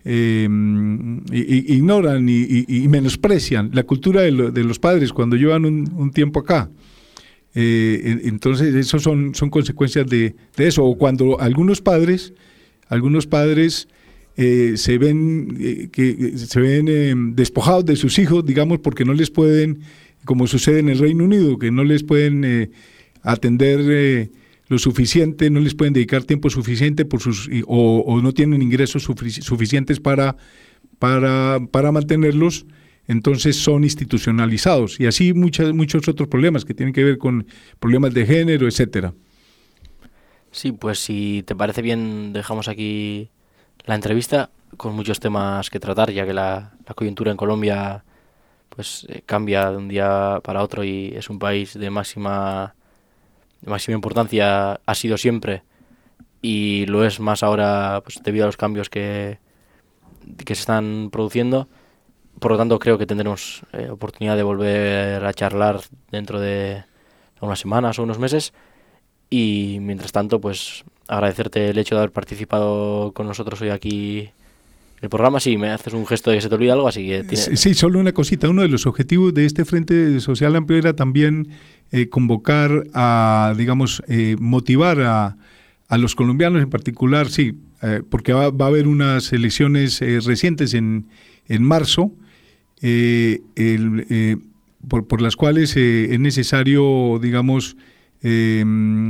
eh, ignoran y, y, y menosprecian la cultura de, lo, de los padres cuando llevan un, un tiempo acá. Eh, entonces, eso son, son consecuencias de, de eso. O cuando algunos padres, algunos padres eh, se ven, eh, que se ven eh, despojados de sus hijos, digamos, porque no les pueden, como sucede en el Reino Unido, que no les pueden eh, atender eh, lo suficiente, no les pueden dedicar tiempo suficiente por sus o, o no tienen ingresos sufic- suficientes para, para, para mantenerlos. Entonces son institucionalizados y así muchas, muchos otros problemas que tienen que ver con problemas de género, etcétera. Sí, pues si te parece bien dejamos aquí la entrevista con muchos temas que tratar, ya que la, la coyuntura en Colombia pues eh, cambia de un día para otro y es un país de máxima, de máxima importancia, ha sido siempre y lo es más ahora pues debido a los cambios que, que se están produciendo. Por lo tanto, creo que tendremos eh, oportunidad de volver a charlar dentro de unas semanas o unos meses. Y mientras tanto, pues agradecerte el hecho de haber participado con nosotros hoy aquí en el programa. Sí, me haces un gesto de que se te olvida algo, así que... Tiene... Sí, solo una cosita. Uno de los objetivos de este Frente Social Amplio era también eh, convocar a, digamos, eh, motivar a, a los colombianos en particular, sí, eh, porque va, va a haber unas elecciones eh, recientes en, en marzo, Eh, el, eh, por, por las cuales eh, es necesario, digamos, eh,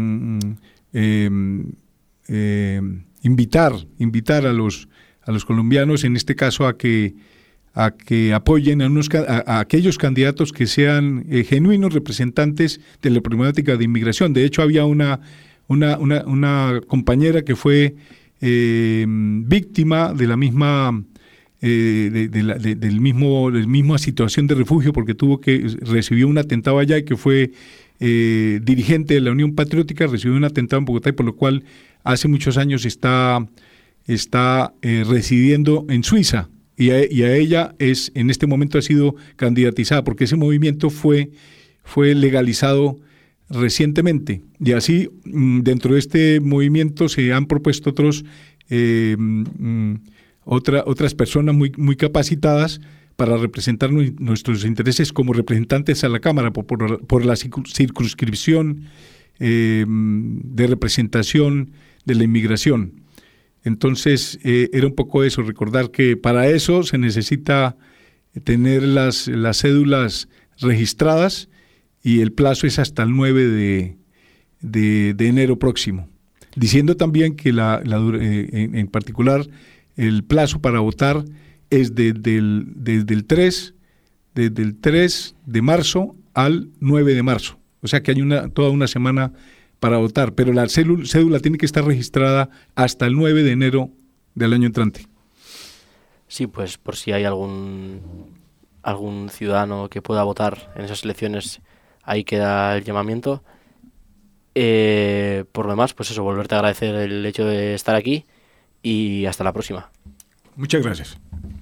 eh, eh, invitar, invitar a los a los colombianos, en este caso, a que a que apoyen a, unos, a, a aquellos candidatos que sean eh, genuinos representantes de la problemática de inmigración. De hecho, había una una una, una compañera que fue eh, víctima de la misma Eh, de, de la, de, del mismo de la misma situación de refugio porque tuvo que recibió un atentado allá y que fue eh, dirigente de la Unión Patriótica, recibió un atentado en Bogotá y por lo cual hace muchos años está está eh, residiendo en Suiza y a, y a ella es en este momento ha sido candidatizada porque ese movimiento fue fue legalizado recientemente y así dentro de este movimiento se han propuesto otros eh, Otra, otras personas muy, muy capacitadas para representar nuestros intereses como representantes a la Cámara por, por, por la circunscripción eh, de representación de la inmigración. Entonces, eh, era un poco eso, recordar que para eso se necesita tener las, las cédulas registradas y el plazo es hasta el nueve de, de, de enero próximo. Diciendo también que la, la eh, en, en particular el plazo para votar es desde el, desde el tres, desde el tres de marzo al nueve de marzo. O sea que hay una, toda una semana para votar, pero la cédula, cédula tiene que estar registrada hasta el nueve de enero del año entrante. Sí, pues por si hay algún, algún ciudadano que pueda votar en esas elecciones, ahí queda el llamamiento. Eh, por lo demás, pues eso, volverte a agradecer el hecho de estar aquí. Y hasta la próxima. Muchas gracias.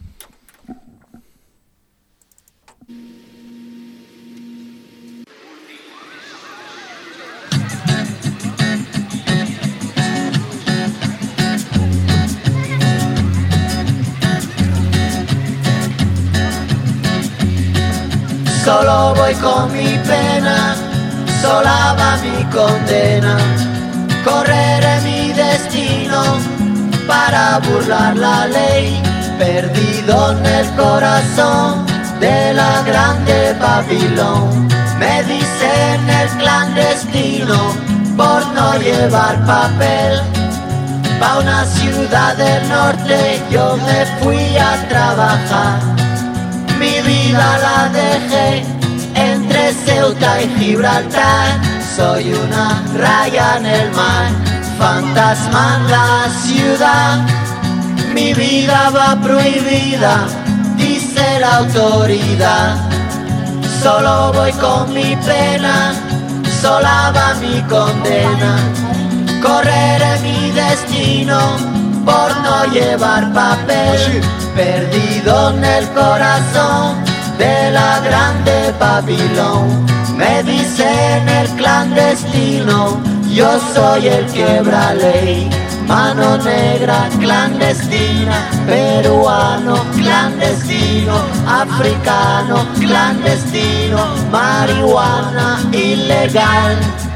Solo voy con mi pena, sola va mi condena, correré mi destino para burlar la ley, perdido en el corazón de la grande Babilón. Me dicen el clandestino por no llevar papel. Pa' una ciudad del norte yo me fui a trabajar. Mi vida la dejé entre Ceuta y Gibraltar. Soy una raya en el mar, fantasma en la ciudad. Mi vida va prohibida, dice la autoridad. Solo voy con mi pena, sola va mi condena. Correré mi destino por no llevar papel, perdido en el corazón de la grande Babilón. Me dicen el clandestino, yo soy el quebra ley. mano negra clandestina, peruano clandestino, africano clandestino, marihuana ilegal.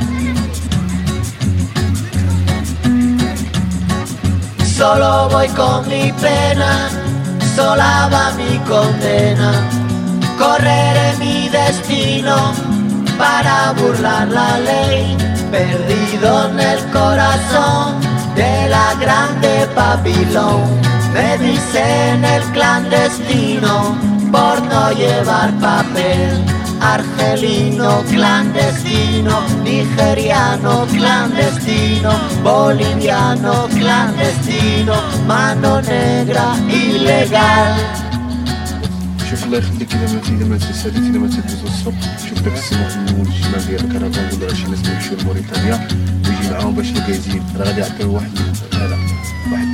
Solo voy con mi pena, sola va mi condena, correré mi destino para burlar la ley, perdido en el corazón de la grande Babilón. Me dicen el clandestino por no llevar papel, argelino clandestino, nigeriano clandestino, boliviano clandestino, mano negra ilegal. شوف الله يخليك الا ما الا ما تسالي الا ما تدوز الصبح شوف داك السماح من الشمال ديال الكرفان نقول راه شي ناس يمشيو لموريتانيا ويجي معاهم باش يكايزين راه غادي يعطيو واحد هذا واحد.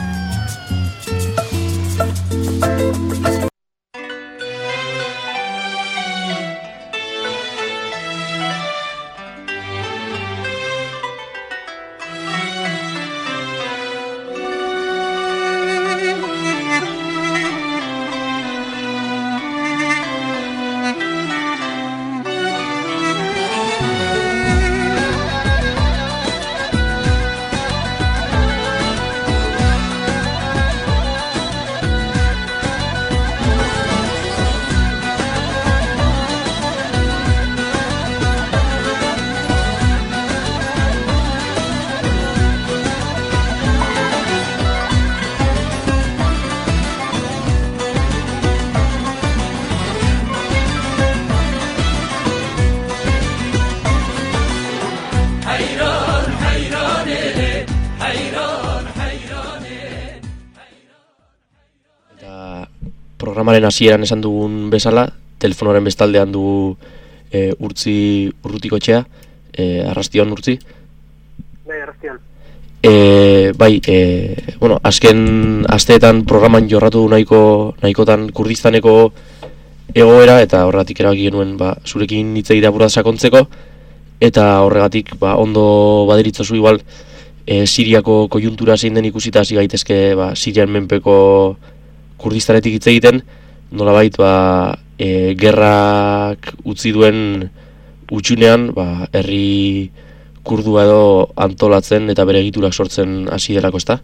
Programaren hasieran esan dugun bezala, telefonoren bestaldean du e, Urtzi Urrutikotxea, e, arrastion Urtzi. Bai, arrastion. E, bai, e, bueno, azken asteetan programan jorratu du nahiko, nahikotan Kurdistaneko egoera, eta horregatik erabaki genuen ba, zurekin hitz egitea apur bat sakontzeko, eta horregatik ba, ondo baderitzozu igual e, Siriako kojuntura zein den ikusita hasi gaitezke ba, Sirian menpeko Kurdistanetik hitz egiten, nolabait ba, e, gerrak utzi duen utxunean ba, herri kurdua edo antolatzen eta bere egiturak sortzen hasi delako, ezta?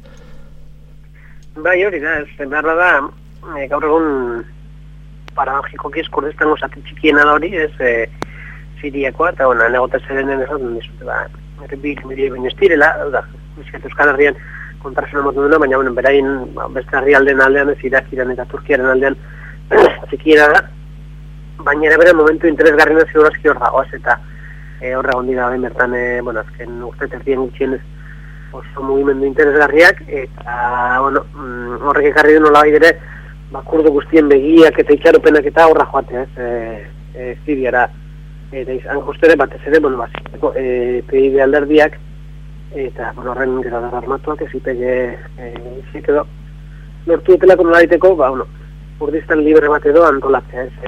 Bai, hori da, ez behar da, e, gaur egun paradogikoki ez Kurdistango zati txikiena da hori, ez e, Siriakoa, eta bueno, negotatzen den esaten dizute, ba, errepik milioi baino estirela, da, bizkatu Euskal Herrian kontrasen emoten duna, baina bueno, berain ba, beste herrialden aldean, ez Irakiran eta Turkiaren aldean txikiera da, baina ere bere momentu interesgarrien ziurazki hor dagoaz, eta e, horra gondira bain bertan, e, bueno, azken urte tertien gutxienez oso mugimendu interesgarriak, eta bueno, horrek ekarri du nola ere, ba, kurdu guztien begiak eta itxaropenak eta horra joate, ez, e, e, Siriara, eta izan justere batez ere, bueno, baziteko, e, P I B alderdiak, eta bueno, horren gero da armatuak ez ipege izik edo lortu etelako nola diteko, ba, bueno, Kurdistan libre bat edo antolatzea, ez,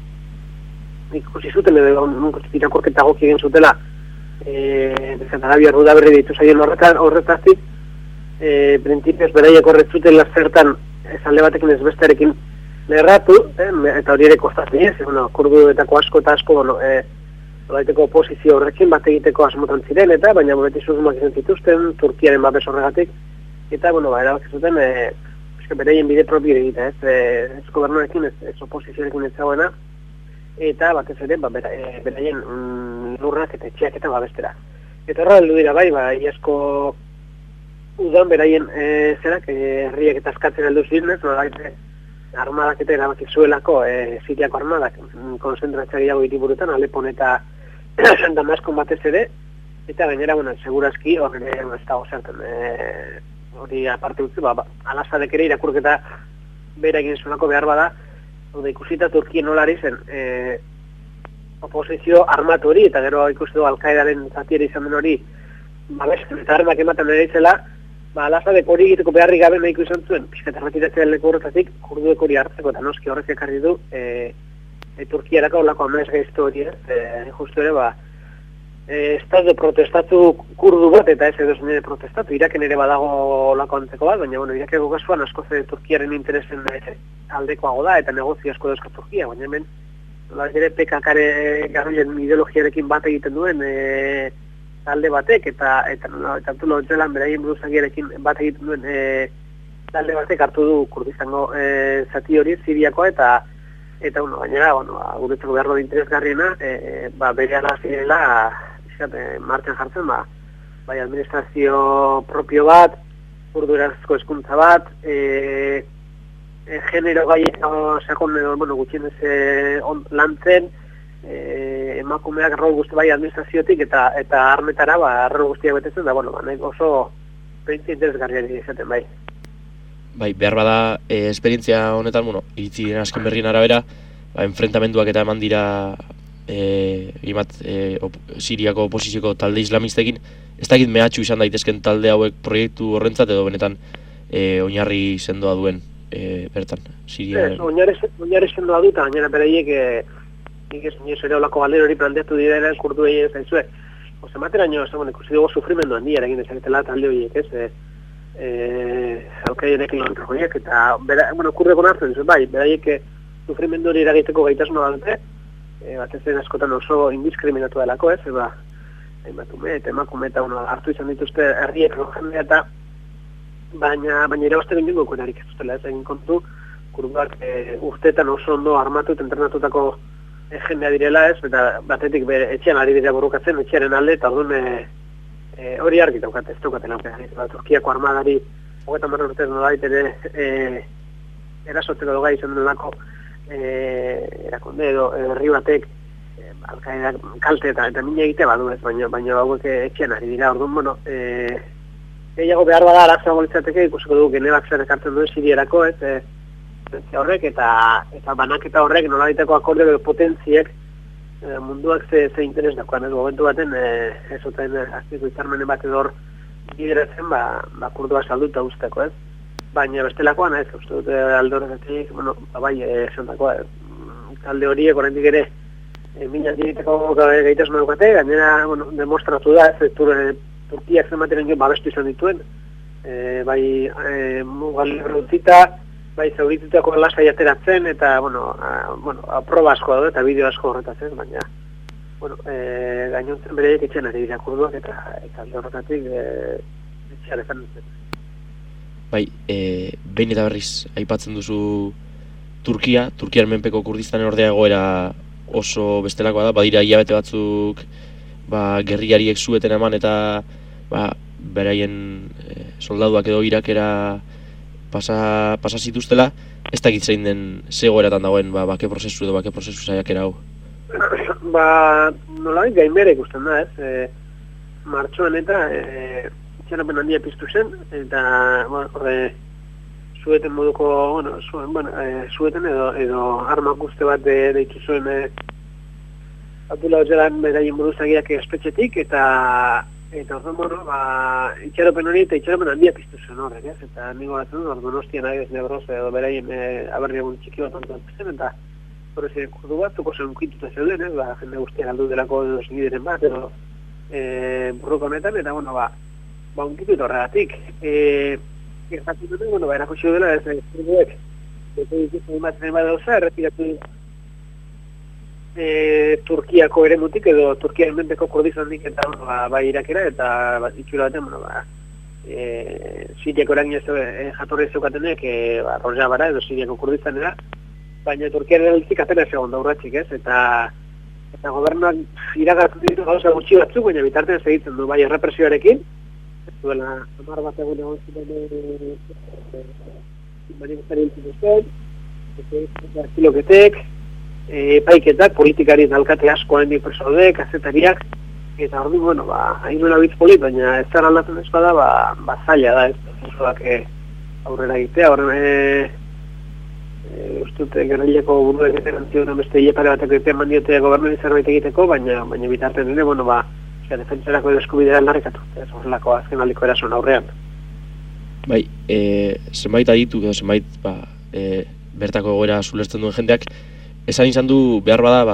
e, ikusi zuten edo irakorketa goki egin zutela, e, bezat Arabia Ruda berri ditu zaien horretaztik, e, printzipioz beraiek horretzuten zertan ez alde batekin ez bestearekin lerratu, eh, eta hori ere kostatzen ez, bueno, kurduetako asko eta asko, bueno, e, nolaiteko oposizio horrekin bat egiteko asmotan ziren, eta baina beti susmoak izan zituzten, Turkiaren babes horregatik, eta, bueno, ba, erabak zuten, e, bereien bide propio egita, ez, e, ez gobernuarekin, ez, ez oposizioarekin ez zagoena, eta batez ere, ba, bera, e, beraien mm, lurrak eta etxeak eta babestera. Eta horra heldu dira bai, ba, iasko udan beraien e, zerak, e, herriak eta askatzen heldu ziren, ez, nolait, armadak eta erabaki zuelako, e, Siriako armadak, konzentratza gehiago hiriburutan, Alepon eta Damaskon batez ere, eta gainera, bueno, segurazki horre ez dago zerten, e, hori aparte utzi, ba, ba, alazadek ere irakurketa bera egin zuelako behar bada, hori ikusita Turkien nolari zen, e, oposizio armatu hori, eta gero ikusi du Al-Qaedaren zatiera izan den hori, ba, besten eta armak ematen ere itzela, ba, alazadek hori egiteko beharrik gabe nahiko izan zuen, pizketa retiratzea leko horretatik, kurduek hori hartzeko, eta noski horrek ekarri du, e, e, Turkiarako olako amez gaiztu hori, e, justu ere, ba, e, estado protestatu kurdu bat, eta ez edo nire protestatu, Iraken ere badago lako antzeko bat, baina, bueno, Irakeko kasuan asko ze Turkiaren interesen e, aldekoago da, eta negozio asko dauzka Turkia, baina hemen, nola ere P K K-aren garrilen ideologiarekin bat egiten duen e, talde batek, eta eta nola, eta Abdullah Öcalan beraien buruzagiarekin bat egiten duen e, talde batek hartu du Kurdistango e, zati hori Siriakoa, eta eta bueno, gainera, bueno, guretzako behar dut interesgarriena, e, ba, berehala zirela, e, martxan jartzen, ba, bai administrazio propio bat, kurdurazko hezkuntza bat, e, e, genero gai sakon, bueno, gutxienez e, on, lantzen, e, emakumeak rol guzti bai administraziotik, eta eta armetara, ba, rol guztiak betetzen, da, bueno, ba, oso printzia interesgarriari izaten, bai. Bai, behar bada, e, esperientzia honetan, bueno, iritzi diren azken berrien arabera, ba, enfrentamenduak eta eman dira e, imat, e, op, Siriako oposizioko talde islamistekin, ez dakit mehatxu izan daitezken talde hauek proiektu horrentzat, edo benetan e, oinarri sendoa duen e, bertan, Siria... Ez, oinarri sendoa dut, eta gainera beraiek, e, nik ez nioz ere olako galdero hori planteatu direla kurdu egin zaizue. Oze, materaino, ez bueno, ikusi dugu sufrimendu handia egin dezaketela talde horiek, ez? E, Eh, alkaienek horiek, eta bera, bueno, kurreko nartzen, bai, beraiek sufrimendu hori eragiteko gaitasmoa dute, e, batez den askotan oso indiskriminatu delako, ez, eba, emakume eta emakume eta bueno, hartu izan dituzte herriek jendea eta baina baina irabazte ginen gokoenarik ez dutela, ez egin kontu, kurduak e, urteetan oso ondo armatu eta entrenatutako e, jendea direla, ez, eta batetik bere etxean ari dira borrokatzen, etxearen alde, eta orduan e, E, hori argi daukat, ez daukaten aukera. Turkiako armadari, hogeita marra urtez nolait ere, e, erasoteko dogai izan denolako e, erakonde edo herri batek e, alkaida kalte eta, eta mina egite badu ez, baina, baina hauek etxean ari dira, orduan, bueno, e, gehiago behar bada arazoa golitzateke, ikusiko dugu genebak zer ekartzen duen Sirierako, ez, e, horrek, eta, eta banaketa horrek nolaiteko akorde edo potentziek E, munduak ze, ze interes dakoan, ez momentu baten e, ez oten aztiko izarmenen bat edor bideratzen, ba, ba kurdua salduta usteko, ez? Baina bestelakoan, ez, uste dute aldorretik, bueno, ba, bai, esan dakoa, e, talde horiek oraindik ere e, mina diriteko gaitasmo daukate, gainera, bueno, demostratu da, ez, tur, e, Turkiak zenbateren jo babestu izan dituen, e, bai, e, mugalde utzita, bai, zauritutako lasai ateratzen, eta, bueno, a, bueno, aproba asko daude, eta bideo asko horretaz ez, baina, bueno, e, gainontzen bereiek etxean ari dira kurduak, eta, eta alde horretatik, e, etxean ezan dut. Bai, e, behin eta berriz, aipatzen duzu Turkia, Turkiaren menpeko Kurdistanen ordea egoera oso bestelakoa da, badira hilabete batzuk, ba, gerriariek zueten eman, eta, ba, beraien e, soldaduak edo Irakera pasa, pasa zituztela, ez dakit zein den zegoeratan dagoen ba, bake prozesu edo bake prozesu saiakera hau. Ba, nolabait gainbera ikusten da, ez? E, martxoan eta e, itxaropen handia piztu zen, eta, bueno, horre, zueten moduko, bueno, zuen, bueno, e, zueten edo, edo armak uste bat de, deitu zuen e, Abdullah Öcalan beraien buruzagiak espetxetik, eta eta orduan, bueno, ba, itxaropen hori eta itxaropen handia piztu zen horrek, ez? Eta nigo batzen dut, orduan hostian nahi ez nebroz edo beraien e, aberri egun txiki bat ontzen, eta horre ziren kurdu bat, tuko zen unkituta zeuden, ez? Ba, jende guztiak aldu delako edo segideren bat, edo e, burruko honetan, eta, bueno, ba, ba unkituta horregatik. E, Gertatzen duten, bueno, ba, erakutsi dela, ez, kurduek, bete dituzen batzen bat dauza, errepiratu E, Turkiako eremutik edo Turkiaren menpeko Kurdistanik eta bueno, ba, bai Irakera eta ba, itxura baten, bueno, ba, e, Siriako eragin ez e, jatorri zeukatenek e, ba, Rojavara edo Siriako Kurdistanera, baina Turkiaren altik atena segon da urratxik, ez? Eta, eta gobernuak iragatu ditu gauza gutxi batzuk, baina bitartean segitzen du, bai errepresioarekin, ez duela, amar bat egun egon ziren baina guztari hiltzen duzten, ez kiloketek, epaiketak, politikari dalkate asko hendik personek, kazetariak, eta hori, bueno, ba, hain nuela bitz polit, baina ez zara aldatzen ez bada, ba, ba zaila da, ez prozesuak e, aurrera egitea, horren, e, e, ustute, gerrileko buruek eteran zion, beste hiepare bateko epean mandiote gobernuari zerbait egiteko, baina, baina bitarten ere, bueno, ba, ea, defentzerako edo eskubidea larrikatu, ez horrelako azken aldiko erason aurrean. Bai, e, zenbait aditu, edo zenbait, ba, e, bertako egoera zulertzen duen jendeak, esan izan du behar bada, ba,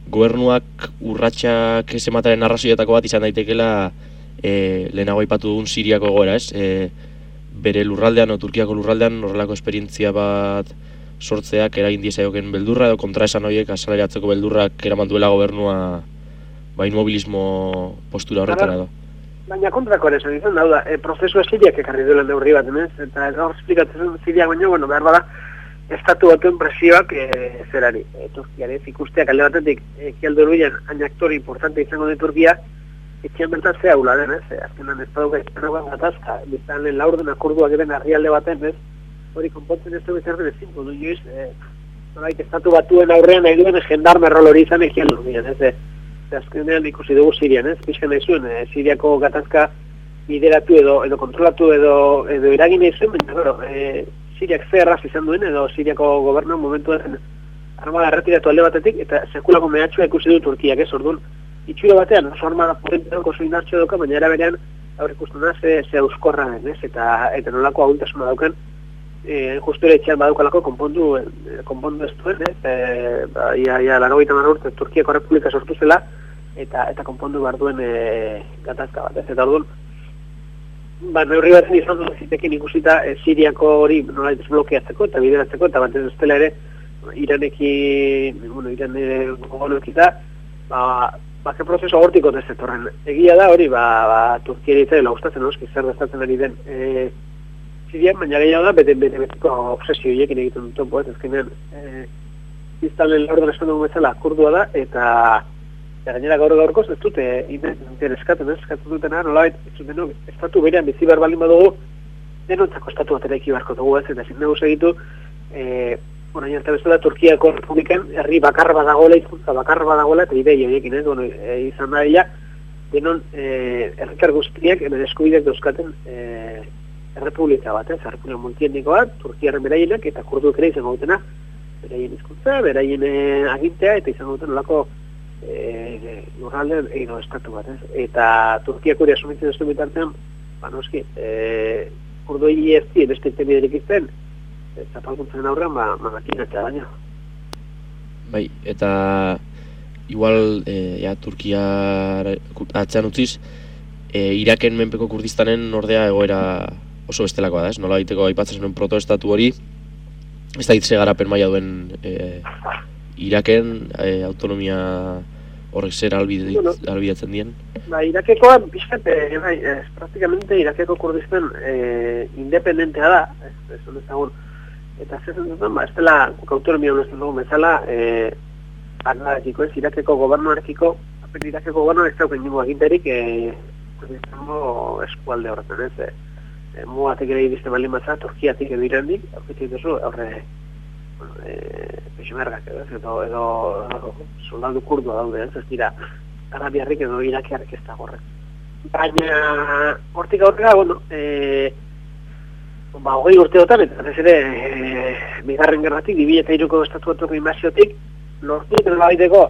gobernuak urratsak ez ematearen arrazoietako bat izan daitekeela e, lehenago aipatu dugun Siriako egoera, ez? E, bere lurraldean o Turkiako lurraldean horrelako esperientzia bat sortzeak eragin diezaioken beldurra edo kontraesan horiek asaleratzeko beldurrak eraman duela gobernua ba inmobilismo postura horretara edo. Baina kontrako ere esan izan, da, e, prozesua Siriak ekarri duela neurri bat, emez? Eta hor esplikatzen Siriak baina, bueno, behar bada, estatu batuen presioak e, zerari. E, Turkiare ikusteak alde batetik, ekialde hurbilan, hain aktore importante izango de Turkia, etxean bertan zea hula den, ez? Azkenan ez dauka izan gatazka, biztan lehen laurden akurduak eren herrialde baten, ez? Hori konpontzen ez dugu zerren ezin, du joiz, e, noraik estatu batuen aurrean nahi duen gendarme rol hori izan ekialde hurbilan, ez? E, azkenean ikusi dugu Sirian, ez? Pixkan nahi zuen, e, Siriako gatazka lideratu edo, edo kontrolatu edo, edo eragin nahi zuen, baina, gero, e, Siriak ze erraz izan duen, edo Siriako gobernu momentuan armada erretiratu alde batetik, eta sekulako mehatxua ikusi du Turkiak, ez? Orduan, itxura batean, oso armada potenteako oso indartxo dauka, baina era berean, aurre ikustuna ze, ze euskorra den, ez? Eta, eta nolako ahultasuna dauken, e, justu ere etxean badaukalako konpondu, e, konpondu ez duen, ez? E, ba, ia, ia, larogeita hamar urte Turkiako Republika sortu zela, eta, eta konpondu behar duen e, gatazka bat, ez? Eta orduan, ba, neurri batzen izan dut zitekin ikusita e, Siriako hori nola desblokeatzeko eta bideratzeko, eta bat ez dela ere Iranekin, bueno, Irane gogonuekita, ba, bake prozeso agortiko dezetorren. Egia da hori, ba, ba Turkiari itzela gustatzen noski zer destatzen ari den e, Sirian, baina gehiago da, bete bete betiko obsesio hiekin egiten dut topo, ez ezkenean e, iztalen laurden esan dugu bezala kurdua da, eta eta gainera gaur gaurkoz ez dute independentien eskaten, ez eskatzen dutena, nolabait, ez duten estatu berean bizi behar baldin badugu, denontzako estatu bat eraiki beharko dugu, ez, eta ezin dugu segitu, e, bueno, eta bezala Turkiako Republikan herri bakar badagoela, hizkuntza bakar badagoela, eta idei horiekin, ez, bueno, e, izan da dira, denon e, herrikar guztiak, eren eskubideak dauzkaten e, errepublika bat, ez, errepublika multietniko bat, Turkiaren beraienak, eta kurduak ere izango dutena, beraien hizkuntza, beraien e, agintea, eta izango duten olako e, lurraldean egin estatu bat, ez, eta Turkiak hori asumitzen ez du bitartean, ba, noski, e, kurduei ez di, beste intemiderik izten, zapalkuntzen aurrean, ba, makinatzea baina. Bai, eta igual, e, ja, Turkia atzean utziz, e, Iraken menpeko Kurdistanen ordea egoera oso bestelakoa da, ez? Nola egiteko aipatzen zenuen protoestatu hori, ez da hitze garapen maila duen e, Iraken e, autonomia horrek zer albide, bueno, albidatzen dien? Ba, Irakekoa, bizkat, e, bai, ez, praktikamente Irakeko Kurdistan e, independentea da, ez, ez, ez, ezagun, eta zezen duten, ba, ez dela autonomia honesten dugu bezala, e, aglarekiko ez, Irakeko gobernuarekiko, apen Irakeko gobernuak ez dauken ningu aginterik, e, Kurdistango eskualde horretan, ez, e, e, mugatik ere iriste baldin batza, Turkiatik edo Irandik, aurkitzen duzu, aurre, bueno, e, peixmergak edo, edo, edo, edo soldadu kurdua daude, ez, ez dira, arabiarrik edo irakiarrik ez da horrek. Baina, hortik aurrera, bueno, e, ba, hogei urteotan, eta ez ere, e, bigarren gerratik, bi mila hiruko estatu batuko inbaziotik, lortu duten baiteko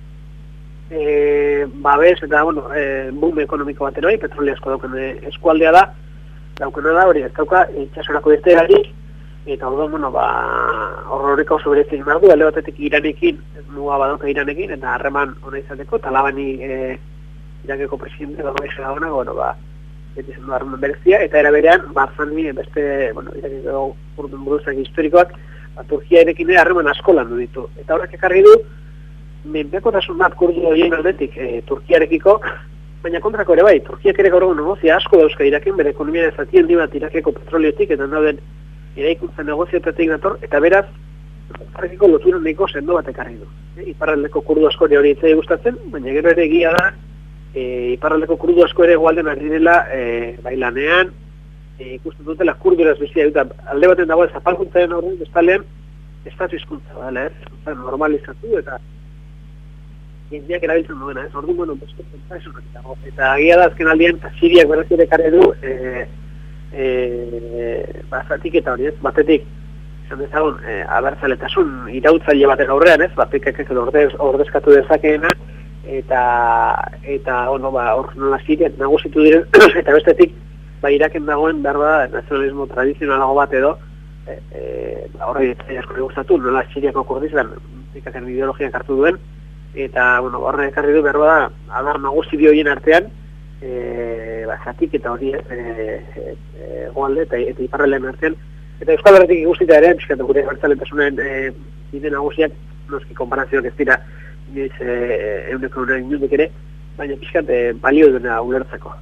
e, babes, eta, bueno, e, boom ekonomiko bat eroi, petroli asko dauken e, eskualdea da, daukena da, hori, ez dauka, itxasorako irteerarik, eta hor da, bueno, ba, horrorika oso berezik behar du, alde batetik Iranekin, muga badauka Iranekin, eta harreman hona izateko, talabani e, Irakeko presidente, dago eixo dagoena, bueno, ba, beti zen du harreman berezia, eta era berean, barzani, beste, bueno, Irakeko urdun buruzak historikoak, ba, Turkia erekin ere harreman asko landu ditu. Eta horrek ekarri du, menpekotasun bat kurdu horien aldetik e, Turkiarekiko, baina kontrako ere bai, Turkiak ere gaur egun negozia asko dauzka Iraken, bere ekonomia ezatien di bat Irakeko petroliotik, eta dauden eraikuntza negozioetatik dator, eta beraz, Irakeko lotura nahiko sendo bat ekarri du. E, iparraldeko kurdu asko hori itzai gustatzen, baina gero ere egia da, e, iparraldeko kurdu asko ere egualden ari dela e, bailanean, e, ikusten dutela kurduraz bizia, eta alde baten dago zapalkuntzaren horren, bestalean, estatu hizkuntza badala, ez, normalizatu, eta jendeak erabiltzen duena, ez, orduan, bueno, beste pentsaisunak dago. Eta agia da, azken aldian, Siriak berrez ere ekarri du, e, e, bazatik eta hori, ez, batetik, izan dezagun, e, abertzaletasun irautzaile batek aurrean, ez, batek edo ordez, ordezkatu dezakeena, eta, eta, ono, ba, hor nola Siriak nagusitu diren, eta bestetik, ba, Iraken dagoen, behar da, nazionalismo tradizionalago bat edo, e, e, ba, horre asko gustatu, nola Siriako Kurdistan, ikaken ideologiak hartu duen, eta, bueno, horre ekarri du berba da, adar nagusi bi horien artean, e, ba, zatik eta hori ez, e, e, goalde eta, eta iparralean artean, eta Euskal Herritik ikusita ere, pixkatu gure bertzaletasunen e, bide nagusiak, noski konparazioak ez dira, inoiz e, euneko unen inundik ere, baina pixkat e, balio duena ulertzeko.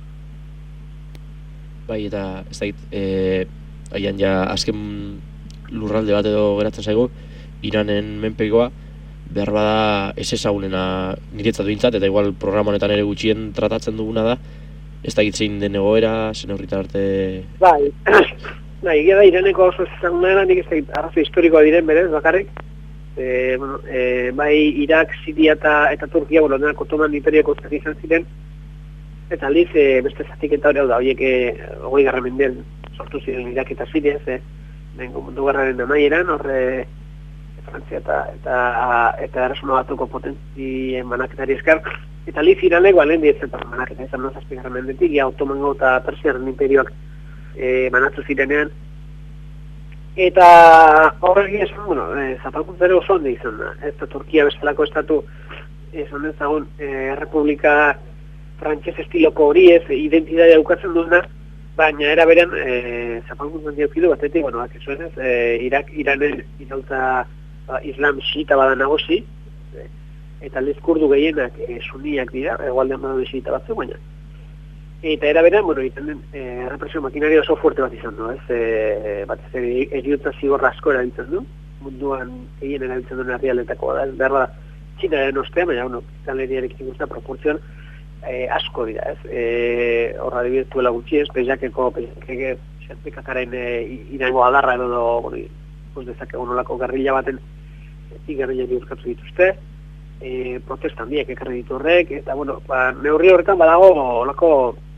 Bai, eta ez dakit, e, aian ja azken lurralde bat edo geratzen zaigu, Iranen menpekoa, behar bada ez ezagunena niretzat bintzat, eta igual programa honetan ere gutxien tratatzen duguna da, ez dakit zein den egoera, zen horrita arte... Bai, bai, egia da Iraneko oso ezagunena, nik ez dakit arrazo historikoa diren berez, bakarrik, e, bueno, e, bai Irak, Siria eta, eta Turkia, bueno, denak Otoman imperioko zati izan ziren, eta aldiz, e, beste zatik eta hori hau da, horiek hogei garra mendean sortu ziren Irak eta Siria, ze, nengo mundu garraren amaieran, horre Frantzia eta eta eta erresuma batuko potentzien banaketari esker, eta aldiz Iranek balen dietzen banaketa, izan no zazpi garra mendetik, ja Otomango eta Persiaren imperioak e, banatu zirenean, eta horrek esan, bueno, e, zapalkuntzare oso onde izan da, ez da Turkia bestelako estatu, esan ezagun, e, Republika frantses estiloko hori ez, identitatea daukatzen duena, baina era beran e, zapalkuntzan diokidu batetik, bueno, bak, eso ez, e, Irak, Iranen irautza ba, islam xiita bada nagosi, e, eta aldiz kurdu gehienak e, suniak dira, egualdean badaude xiita batzuk, baina. Eta era beran, bueno, egiten den, e, represio makinaria oso fuerte bat izan du, ez, e, bat ez ere, eriotza zigorra asko erabiltzen du, munduan egin erabiltzen duen herrialdetako da, behar da, Txinaren ostean, baina, bueno, izanleriarekin guztia proportzioan, E, asko dira, ez? E, horra dibidez duela gutxi ez, peixakeko, peixakeke, xerpekakaren e, irango adarra edo, bueno, pues dezakegu nolako gerrilla baten, ezi gerrilla bihurkatu dituzte, e, protesta handiak ekarri ditu horrek, eta, bueno, ba, neurri horretan badago, olako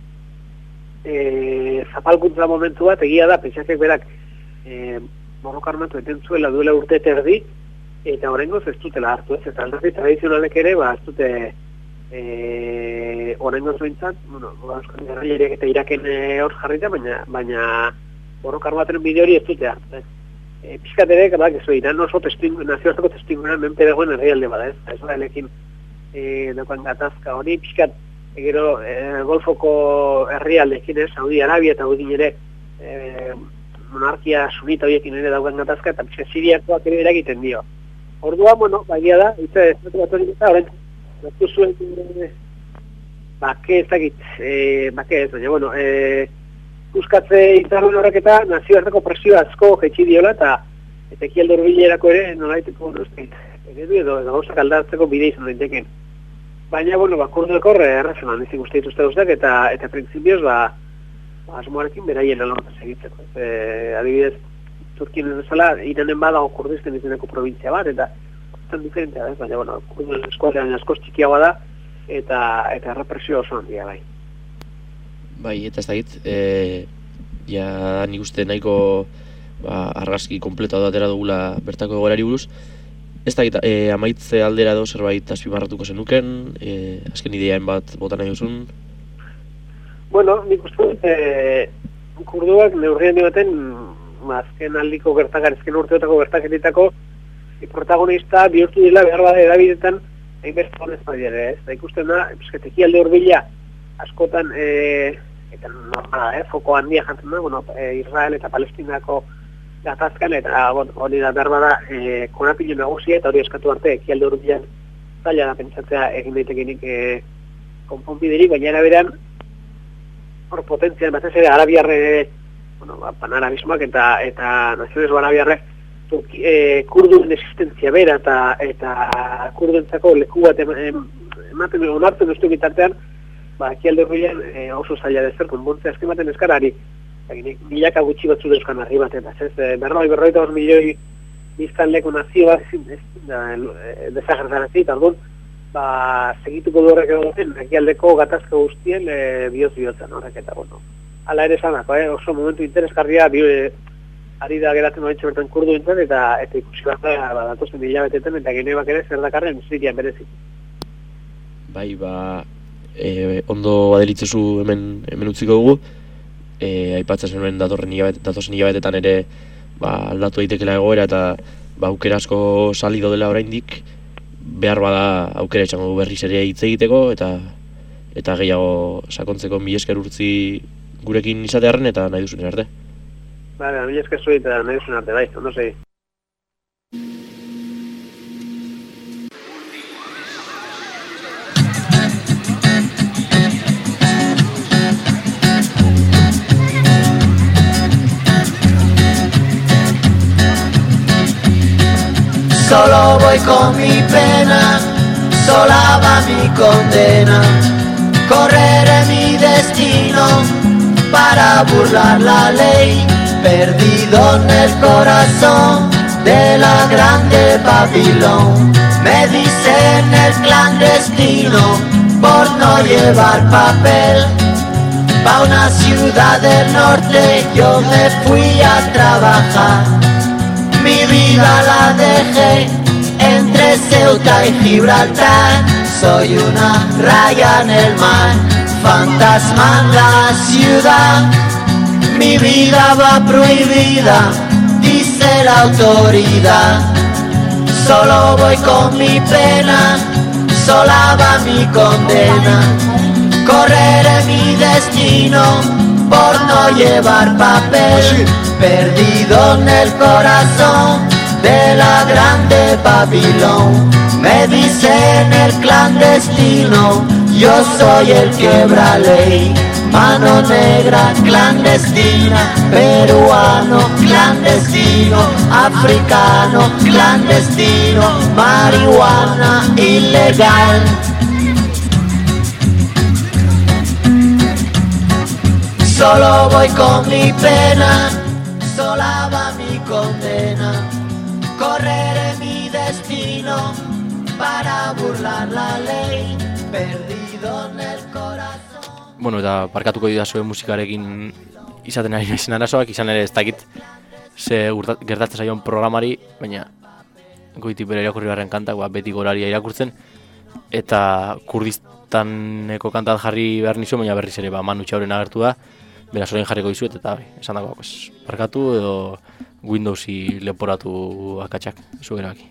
e, zapalkuntza momentu bat, egia da, peixakek berak, e, borroka armatu eten zuela duela urte terdi, eta horrengoz ez dutela hartu, ez? Eta alderdi tradizionalek ere, ba, ez dute, Eh, orengo zuentzat, bueno, Euskal Herriak eta Iraken hor jarrita, baina baina borrokar baten bide hori ez dute hartu. Eh, Piskat ere, gara, eso, Iran oso nazioarteko testingunan menpe dagoen herrialde bada, ez? Israelekin eh, dagoen gatazka hori, piskat, egero, eh, Golfoko herrialdekin, ez? Saudi Arabia eta Udin ere eh, monarkia sunita horiekin ere dagoen gatazka, eta piskat Siriakoak ere eragiten dio. Orduan, bueno, bagia da, eta ez dut bat hori eta, horren, Batu zuen, e, bake ez dakit, e, bake ez, baina, bueno, e, euskatze izarren horrek eta nazioarteko presio asko jetxi diola, eta eta ekialde horbilerako ere nolaiteko, no, ez dakit, edo edo gauzak aldatzeko bide izan daiteken. Baina, bueno, bakurdu ekorre, errazonan, izin guzti dituzte guztak, eta, eta printzipioz, ba, ba asmoarekin beraien alorta segitzeko. E, adibidez, Turkien ez bezala, Iranen badago Kurdistan izeneko provintzia bat, eta diferentea da, baina, bueno, kurden eskualdean askoz txikiagoa da, eta eta represio oso handia, bai. Bai, eta ez dakit, e, ja nik uste nahiko ba, argazki kompleto da atera dugula bertako egoerari buruz. Ez dakit, e, amaitze aldera edo zerbait azpimarratuko zenuken, e, azken ideaen bat bota nahi duzun? Bueno, nik uste dut, e, kurduak neurrian baten, azken aldiko gertakar, azken urteotako gertakeritako, protagonista bihurtu dela behar bada edabidetan hainbeste honez badiare, ez? Da ikusten da, epizketeki alde horbila askotan, e, eta normala, eh? Foko handia jantzen da, bueno, e, Israel eta Palestinako gatazkan, eta bueno, hori da behar bada e, korapilo nagusia, eta hori eskatu arte, eki alde horbilan zaila da pentsatzea egin daitekenik e, konponbiderik, baina eraberan hor potentzian, batez ere arabiarre, bueno, ba, panarabismoak eta, eta nazionez arabiarre, E, kurduen existentzia bera eta eta kurdentzako leku bat ematen onartzen duztu bitartean, ba, ekialde horrean e, oso zaila dezer, konbontzea azken baten eskarari, milaka gutxi batzu deuskan arri bat, eta ez, berroi, berroi eta hor milioi biztan leko nazio bat dezagertarazi, eta orduan, ba, segituko du horrek egoten, ekialdeko gatazka guztien e, bioz bihotzen horrek, eta bueno, ala ere zanako, eh, oso momentu interesgarria, bio, e, ari da geratzen horretxe bertan kurdu entzat, eta, eta ikusi bat da, ba, datozen hilabetetan, eta genebak ere zer dakarren Sirian berezik. Bai, ba, e, ondo badelitzezu hemen, hemen utziko dugu, e, aipatzen zenuen datorren hilabete, datozen hilabetetan ere ba, aldatu daitekela egoera, eta ba, aukera asko salido dela oraindik, behar bada aukera izango du berriz ere hitz egiteko eta eta gehiago sakontzeko. Mila esker Urtzi gurekin izatearren eta nahi duzun arte. Vale, mila esker zuri eta nahi duzun arte, bai, ondo segi. Solo voy con mi pena, sola va mi condena. Correré mi destino para burlar la ley, perdido en el corazón de la grande Babilón. Me dicen el clandestino por no llevar papel. Pa' una ciudad del norte yo me fui a trabajar. Mi vida la dejé entre Ceuta y Gibraltar. Soy una raya en el mar, fantasma en la ciudad. Mi vida va prohibida, dice la autoridad. Solo voy con mi pena, sola va mi condena. Correré mi destino por no llevar papel, perdido en el corazón de la grande Babilón. Me dicen el clandestino, yo soy el quiebra ley. Mano negra clandestina, peruano clandestino, africano clandestino, marihuana ilegal. Solo voy con mi pena, sola va mi condena. Correré mi destino para burlar la ley, perdido en el corazón. Bueno, eta barkatuko didazue musikarekin izaten ari naizen arazoak, izan ere ez dakit ze gertatzen zaion programari, baina Goiti bere irakurri barren kantak ba, beti goraria irakurtzen, eta Kurdistaneko kantat jarri behar nizu, baina berriz ere ba, Manu Txauren agertu da, beraz orain jarriko dizuet, eta esan dago, pues, barkatu edo Windowsi leporatu akatsak, zu erabaki.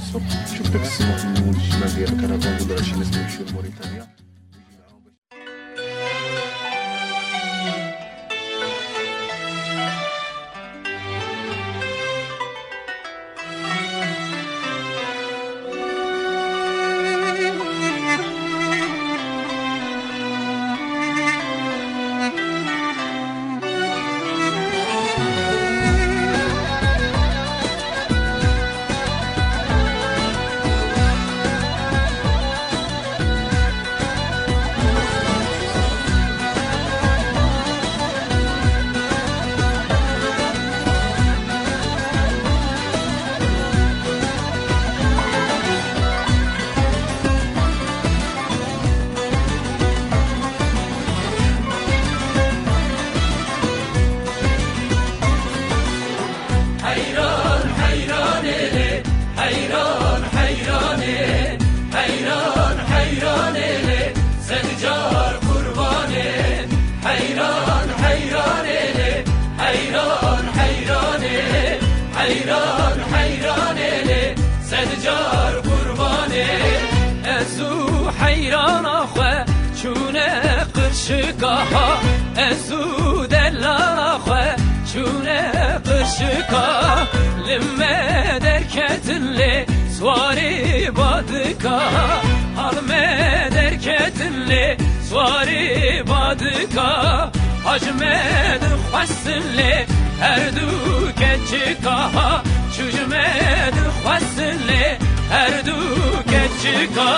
ازو دلاخه چونه قشکا لما دركتلي سواري بادكا هرمه دركتلي سواري بادكا حجمد خسلي هردو كچكا چجمد خسلي هردو كچكا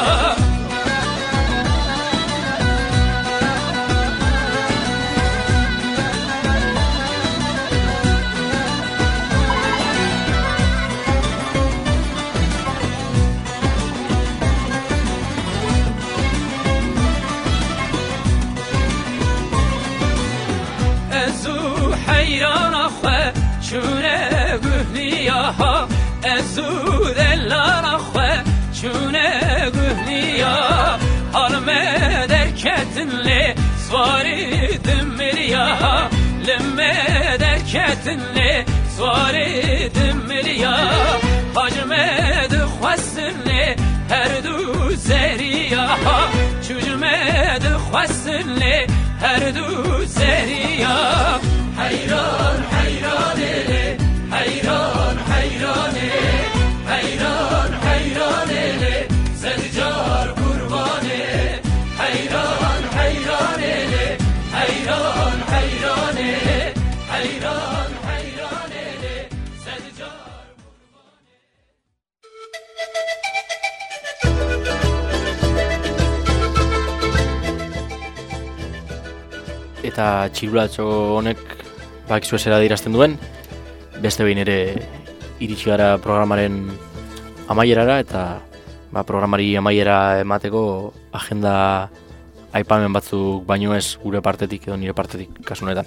چونه گهنیا ازو دلار خو چونه گهنیا حالمه درکتنلی سواری دمریا لمه درکتنلی سواری دمریا حجمه دخوستنلی هر دو زریا چجمد خواستنی هر دو زریا حیران حیرانه حیران حیرانه حیران حیرانه زنجار قربانه حیران حیرانه حیران حیرانه حیران حیرانه زنجار Eta txirulatxo honek bakizue zera dirazten duen, beste behin ere iritsi gara programaren amaierara, eta ba, programari amaiera emateko agenda aipamen batzuk baino ez gure partetik edo nire partetik kasunetan.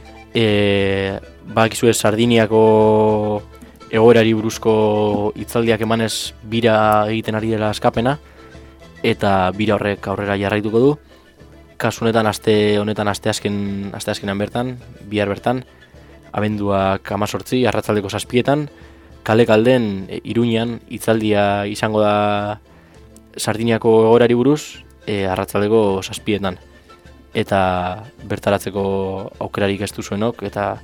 E, bakizue Sardiniako egoerari buruzko hitzaldiak emanez bira egiten ari dela askapena, eta bira horrek aurrera jarraituko du. Kasunetan aste honetan asteazken asteazkenan bertan, bihar bertan, abenduak hamazortzi, arratsaldeko zazpietan, kale kalden e, Iruñan hitzaldia izango da Sardiniako egoerari buruz, e, arratsaldeko zazpietan. Eta bertaratzeko aukerarik ez duzuenok, eta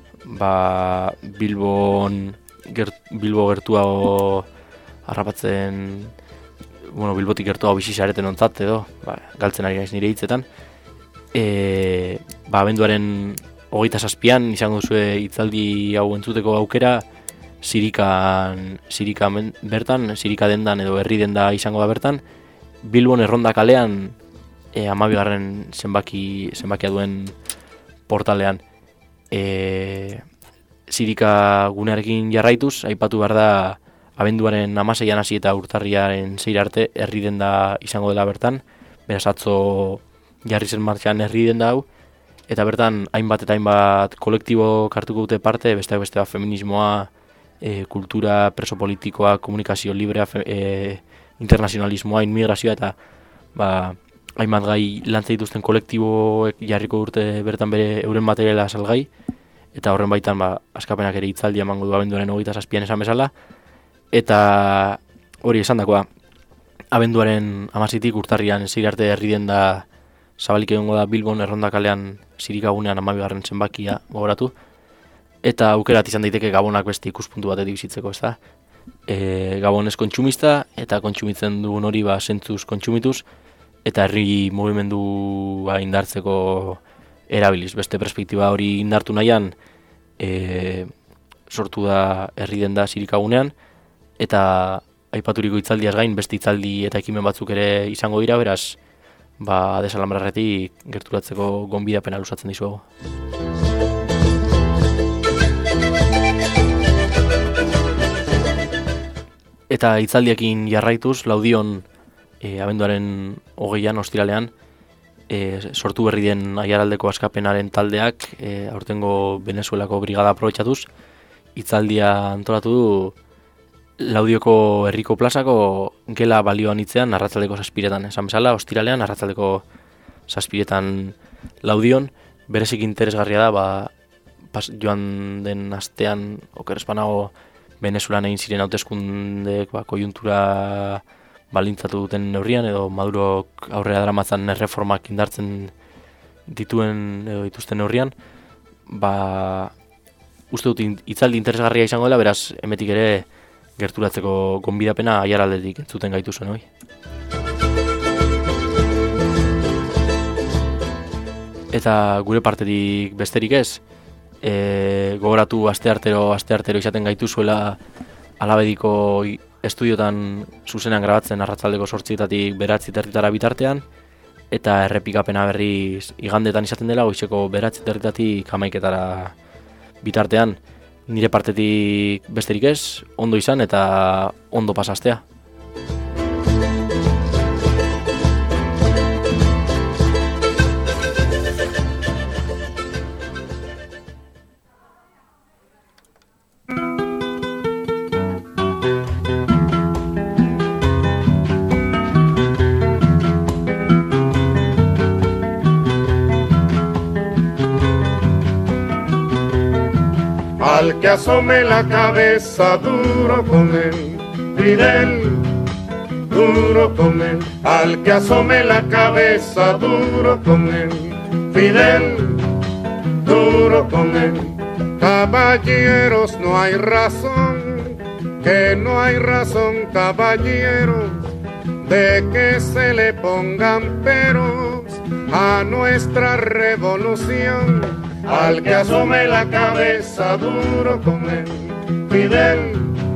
ba, Bilbon gert, Bilbo gertuago harrapatzen, bueno, Bilbotik gertuago bizi zareten ontzat edo, ba, galtzen ari naiz nire hitzetan. E, ba, abenduaren hogeita zazpian izango duzue hitzaldi hau entzuteko aukera, Sirikan, Sirikan bertan, Sirika dendan edo herri denda izango da bertan, Bilbon erronda kalean e, amabigarren zenbaki, zenbakia duen portalean. E, Sirika gunearekin jarraituz, aipatu behar da abenduaren hamaseian hasi eta urtarriaren seira arte herri denda izango dela bertan, beraz atzo jarri zen martxan herri denda hau, eta bertan hainbat eta hainbat kolektibo hartuko dute parte, besteak bestea feminismoa, e, kultura, preso politikoa, komunikazio librea, e, internazionalismoa, inmigrazioa, eta ba, hainbat gai lantzen dituzten kolektiboek jarriko urte bertan bere euren materiala salgai, eta horren baitan ba, askapenak ere hitzaldia emango du abenduaren hogeita zazpian esan bezala, eta hori esan dakoa, abenduaren hamaseitik urtarrian seira arte herri denda zabalik egongo da Bilbon erronda kalean Sirikagunean hamabigarren zenbakia gogoratu, eta aukerat izan daiteke Gabonak beste ikuspuntu batetik bizitzeko, ez da? E, Gabon ez kontsumista, eta kontsumitzen dugun hori ba, zentzuz kontsumituz, eta herri mugimendua indartzeko erabiliz. Beste perspektiba hori indartu nahian, e, sortu da herri denda Sirikagunean, eta aipaturiko hitzaldiaz gain beste hitzaldi eta ekimen batzuk ere izango dira, beraz, ba, desalambrarretik gerturatzeko gonbidapena luzatzen dizuegu. Eta hitzaldiekin jarraituz, Laudion e, abenduaren hogeian, ostiralean, e, sortu berri den Aiaraldeko askapenaren taldeak, e, aurtengo Venezuelako brigada aprobetxatuz, hitzaldia antolatu du Laudioko herriko plazako gela balioan hitzean arratsaldeko zazpiretan. Esan bezala, ostiralean arratsaldeko zazpiretan Laudion, berezik interesgarria da, ba, pas, joan den astean, oker espanago, Venezuelan egin ziren hauteskundeek ba, kojuntura balintzatu duten neurrian, edo Madurok aurrera daramatzan erreformak indartzen dituen edo dituzten neurrian, ba, uste dut hitzaldi interesgarria izango dela, beraz, emetik ere gerturatzeko gonbidapena Aiaraldetik entzuten gaitu zuen, hoi. Eta gure partetik besterik ez, e, gogoratu asteartero, asteartero izaten gaituzuela Alabediko estudiotan zuzenean grabatzen arratsaldeko zortzietatik beratzi territara bitartean, eta errepikapena berriz igandetan izaten dela, goizeko beratzi territatik hamaiketara bitartean. Nire partetik besterik ez, ondo izan eta ondo pasastea. Al que asome la cabeza duro con el Fidel, duro con él, al que asome la cabeza, duro con él, Fidel, duro con él. Caballeros, no hay razón, que no hay razón, caballeros, de que se le pongan peros a nuestra revolución. Al que asome la cabeza, duro con él, Fidel,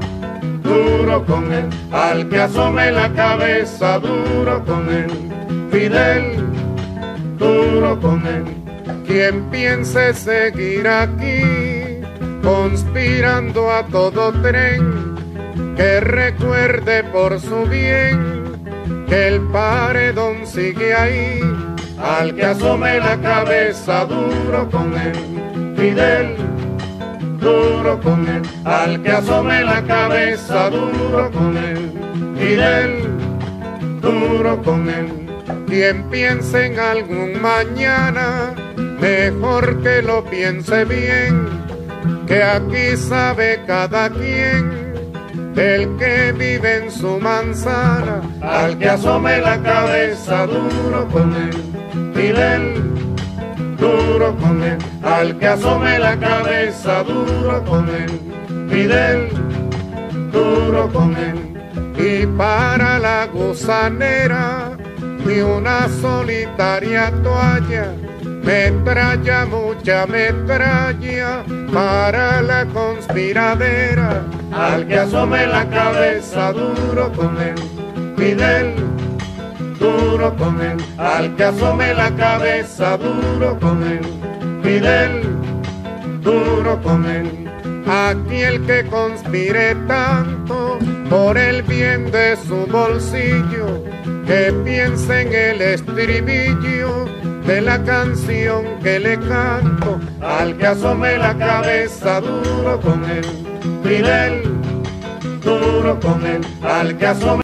duro con él. Al que asome la cabeza, duro con él, Fidel, duro con él. Quien piense seguir aquí, conspirando a todo tren, que recuerde por su bien que el paredón sigue ahí. Al que asome la cabeza, duro con él, Fidel, duro con él. Al que asome la cabeza, duro con él, Fidel, duro con él. Quien piense en algún mañana, mejor que lo piense bien, que aquí sabe cada quien el que vive en su manzana. Al que asome la cabeza, duro con él, Fidel, duro con él. Al que asome la cabeza, duro con él, Fidel, duro con él. Y para la gusanera de una solitaria toalla, metralla, mucha metralla para la conspiradera. Al que asome la cabeza, duro con él, Fidel, duro con él. Al que asome la cabeza, duro con él, Fidel, duro con él. Aquí el que conspire tanto por el bien de su bolsillo, que piense en el estribillo de la canción que le canto. Al que asome la cabeza, duro con él, Fidel, duro con él. Al que asome